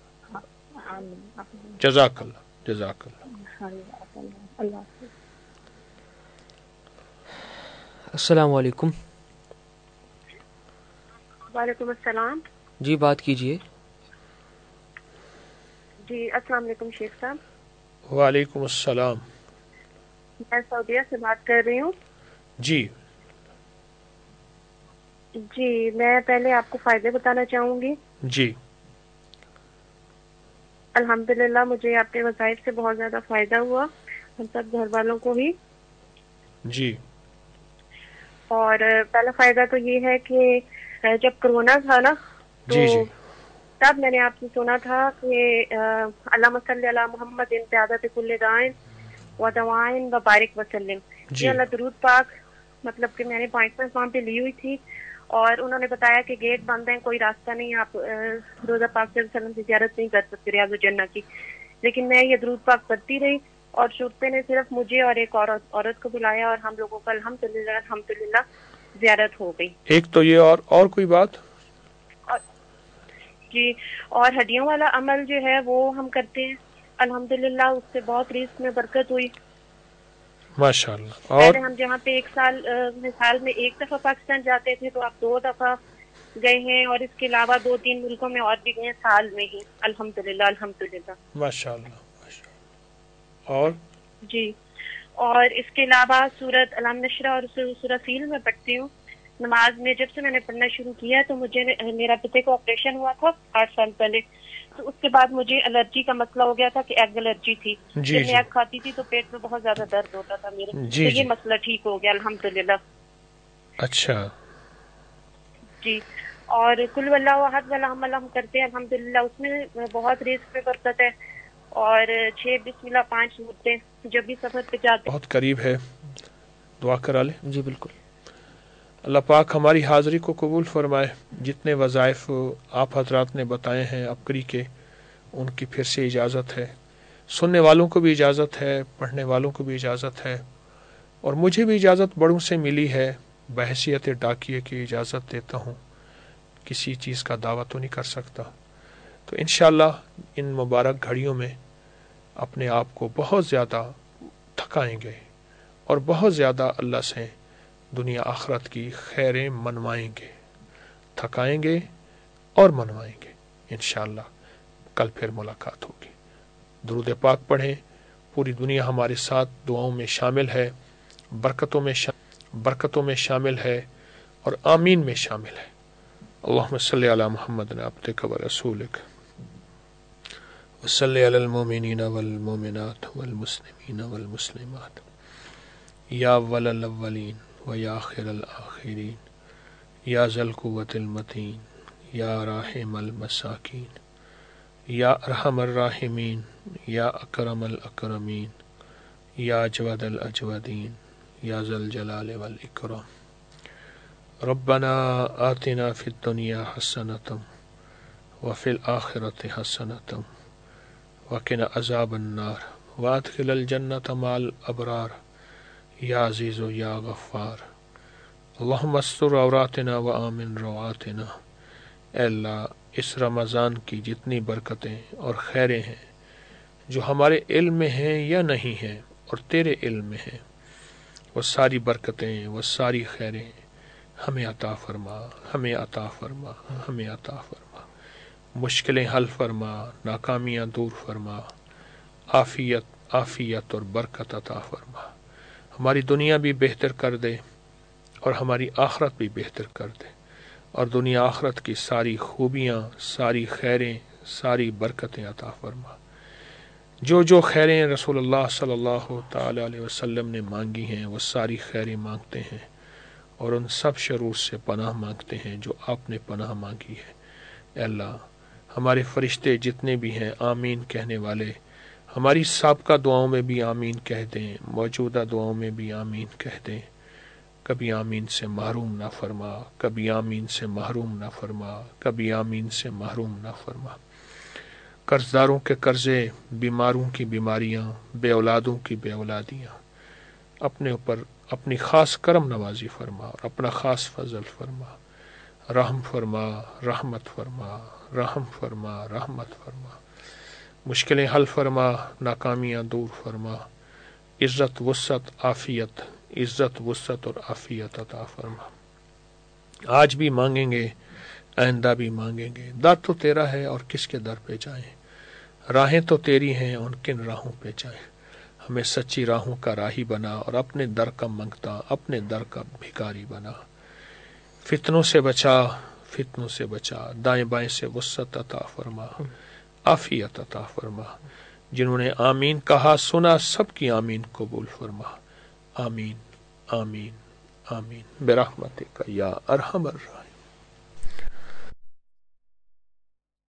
جزاک اللہ جزاک اللہ. السلام علیکم. وعلیکم السلام. جی بات کیجیے. جی السلام علیکم شیخ صاحب. وعلیکم السلام. میں سعودیہ سے بات کر رہی ہوں. جی جی میں پہلے آپ کو فائدے بتانا چاہوں گی. جی الحمدللہ مجھے آپ کے وظائف سے بہت زیادہ فائدہ ہوا، ہم سب گھر والوں کو ہی. جی. اور پہلا فائدہ تو یہ ہے کہ جب کرونا تھا نا تو تب میں نے آپ سے سنا تھا کہ اللہم صلی علی محمد قیادت کل دائن و دوائن و بارک وسلم. یہ اللہ درود پاک، مطلب کہ میں نے اپوائنٹمنٹ وہاں پہ لی ہوئی تھی اور انہوں نے بتایا کہ گیٹ بند ہیں، کوئی راستہ نہیں، آپ روزہ پاک صلی اللہ علیہ وسلم کی زیارت نہیں کر سکتے ریاض الجنہ کی. لیکن میں یہ درود پاک پڑھتی رہی اور شرطے نے صرف مجھے اور ایک عورت کو بلایا اور ہم لوگوں کو الحمدللہ زیارت ہو گئی. ایک تو یہ اور کوئی بات؟ جی اور ہڈیوں والا عمل جو ہے وہ ہم کرتے ہیں الحمدللہ، اس سے بہت رزق میں برکت ہوئی ماشاء اللہ. پہلے ہم جہاں پہ 1 سال مثال میں 1 دفعہ پاکستان جاتے تھے تو آپ 2 دفعہ گئے ہیں، اور اس کے علاوہ 2-3 ملکوں میں اور بھی گئے ہیں سال میں ہی الحمدللہ الحمدللہ ماشاء اللہ. اور جی اور اس کے علاوہ سورۃ علم نشرہ اور سورۃ فیل میں پڑھتی ہوں نماز میں. جب سے میں نے پڑھنا شروع کیا تو مجھے میرا بیٹے کو آپریشن ہوا تھا 8 سال پہلے، تو اس کے بعد مجھے الرجی کا مسئلہ ہو گیا تھا کہ ایگ الرجی تھی. جب میں ایگ کھاتی تھی تو پیٹ میں بہت زیادہ درد ہوتا تھا میرے، تو یہ مسئلہ ٹھیک ہو گیا الحمدللہ. اچھا جی. اور کل واللہ احد والا عمل ہم کرتے ہیں الحمدللہ، اس میں بہت رزق میں برکت ہے. اور 6 بسم اللہ 5 سورتیں جب بھی سفر پہ جاتے بہت قریب ہے. دعا کرا لیں. جی بالکل. اللہ پاک ہماری حاضری کو قبول فرمائے. جتنے وظائف آپ حضرات نے بتائے ہیں ابکری کے، ان کی پھر سے اجازت ہے، سننے والوں کو بھی اجازت ہے، پڑھنے والوں کو بھی اجازت ہے، اور مجھے بھی اجازت بڑوں سے ملی ہے. بحیثیت ڈاکیے کی اجازت دیتا ہوں، کسی چیز کا دعویٰ تو نہیں کر سکتا. تو انشاءاللہ ان مبارک گھڑیوں میں اپنے آپ کو بہت زیادہ تھکائیں گے اور بہت زیادہ اللہ سے دنیا آخرت کی خیریں منوائیں گے، تھکائیں گے اور منوائیں گے انشاءاللہ. کل پھر ملاقات ہوگی. درود پاک پڑھیں. پوری دنیا ہمارے ساتھ دعاؤں میں شامل ہے، برکتوں میں شامل ہے اور آمین میں شامل ہے. اللہم صلی علی محمد عبدک و رسولک وصلی علی المؤمنین والمؤمنات والمسلمین والمسلمات یا اول الاولین و یا آخر الآخرین یا ذی القوۃ المتین یا راحم المساکین یا ارحم الراحمین یا اکرم الاکرمین یا اجود الاجودین یا ذی الجلال والاکرام ربنا آتنا فی الدنیا حسنۃ وفی الآخرۃ حسنۃ وقنا عذاب النار وادخل الجنۃ مع الابرار یا عزیز و یا غفار اللہم استر عوراتنا و آمن روعاتنا۔ اے اللہ اس رمضان کی جتنی برکتیں اور خیریں ہیں جو ہمارے علم میں ہیں یا نہیں ہیں اور تیرے علم میں ہیں، وہ ساری برکتیں، وہ ساری خیریں ہمیں عطا فرما، ہمیں عطا فرما، ہمیں عطا فرما، مشکلیں حل فرما، ناکامیاں دور فرما، عافیت اور برکت عطا فرما، ہماری دنیا بھی بہتر کر دے اور ہماری آخرت بھی بہتر کر دے، اور دنیا آخرت کی ساری خوبیاں، ساری خیریں، ساری برکتیں عطا فرما۔ جو خیریں رسول اللہ صلی اللہ تعالی علیہ وسلم نے مانگی ہیں وہ ساری خیریں مانگتے ہیں، اور ان سب شرور سے پناہ مانگتے ہیں جو آپ نے پناہ مانگی ہے۔ اے اللہ ہمارے فرشتے جتنے بھی ہیں آمین کہنے والے، ہماری سابقہ دعاؤں میں بھی آمین کہہ دیں، موجودہ دعاؤں میں بھی آمین کہہ دیں، کبھی آمین سے محروم نہ فرما، کبھی آمین سے محروم نہ فرما، کبھی آمین سے محروم نہ فرما۔ قرضداروں کے قرضے، بیماروں کی بیماریاں، بے اولادوں کی بے اولادیاں اپنے اوپر اپنی خاص کرم نوازی فرما اور اپنا خاص فضل فرما، رحم فرما، رحمت فرما، رحم فرما، رحمت فرما، مشکلیں حل فرما، ناکامیاں دور فرما، عزت وسعت عافیت، عزت وسعت اور عافیت عطا فرما۔ آج بھی مانگیں گے، آئندہ بھی مانگیں گے، در تو تیرا ہے اور کس کے در پہ جائیں، راہیں تو تیری ہیں اور کن راہوں پہ جائیں، ہمیں سچی راہوں کا راہی بنا اور اپنے در کا منگتا، اپنے در کا بھکاری بنا۔ فتنوں سے بچا، فتنوں سے بچا، دائیں بائیں سے وسعت عطا فرما، عافیت عطا فرما۔ جنہوں نے آمین کہا سنا، سب کی آمین قبول فرما، آمین آمین آمین برحمتک یا ارحم الراحمین۔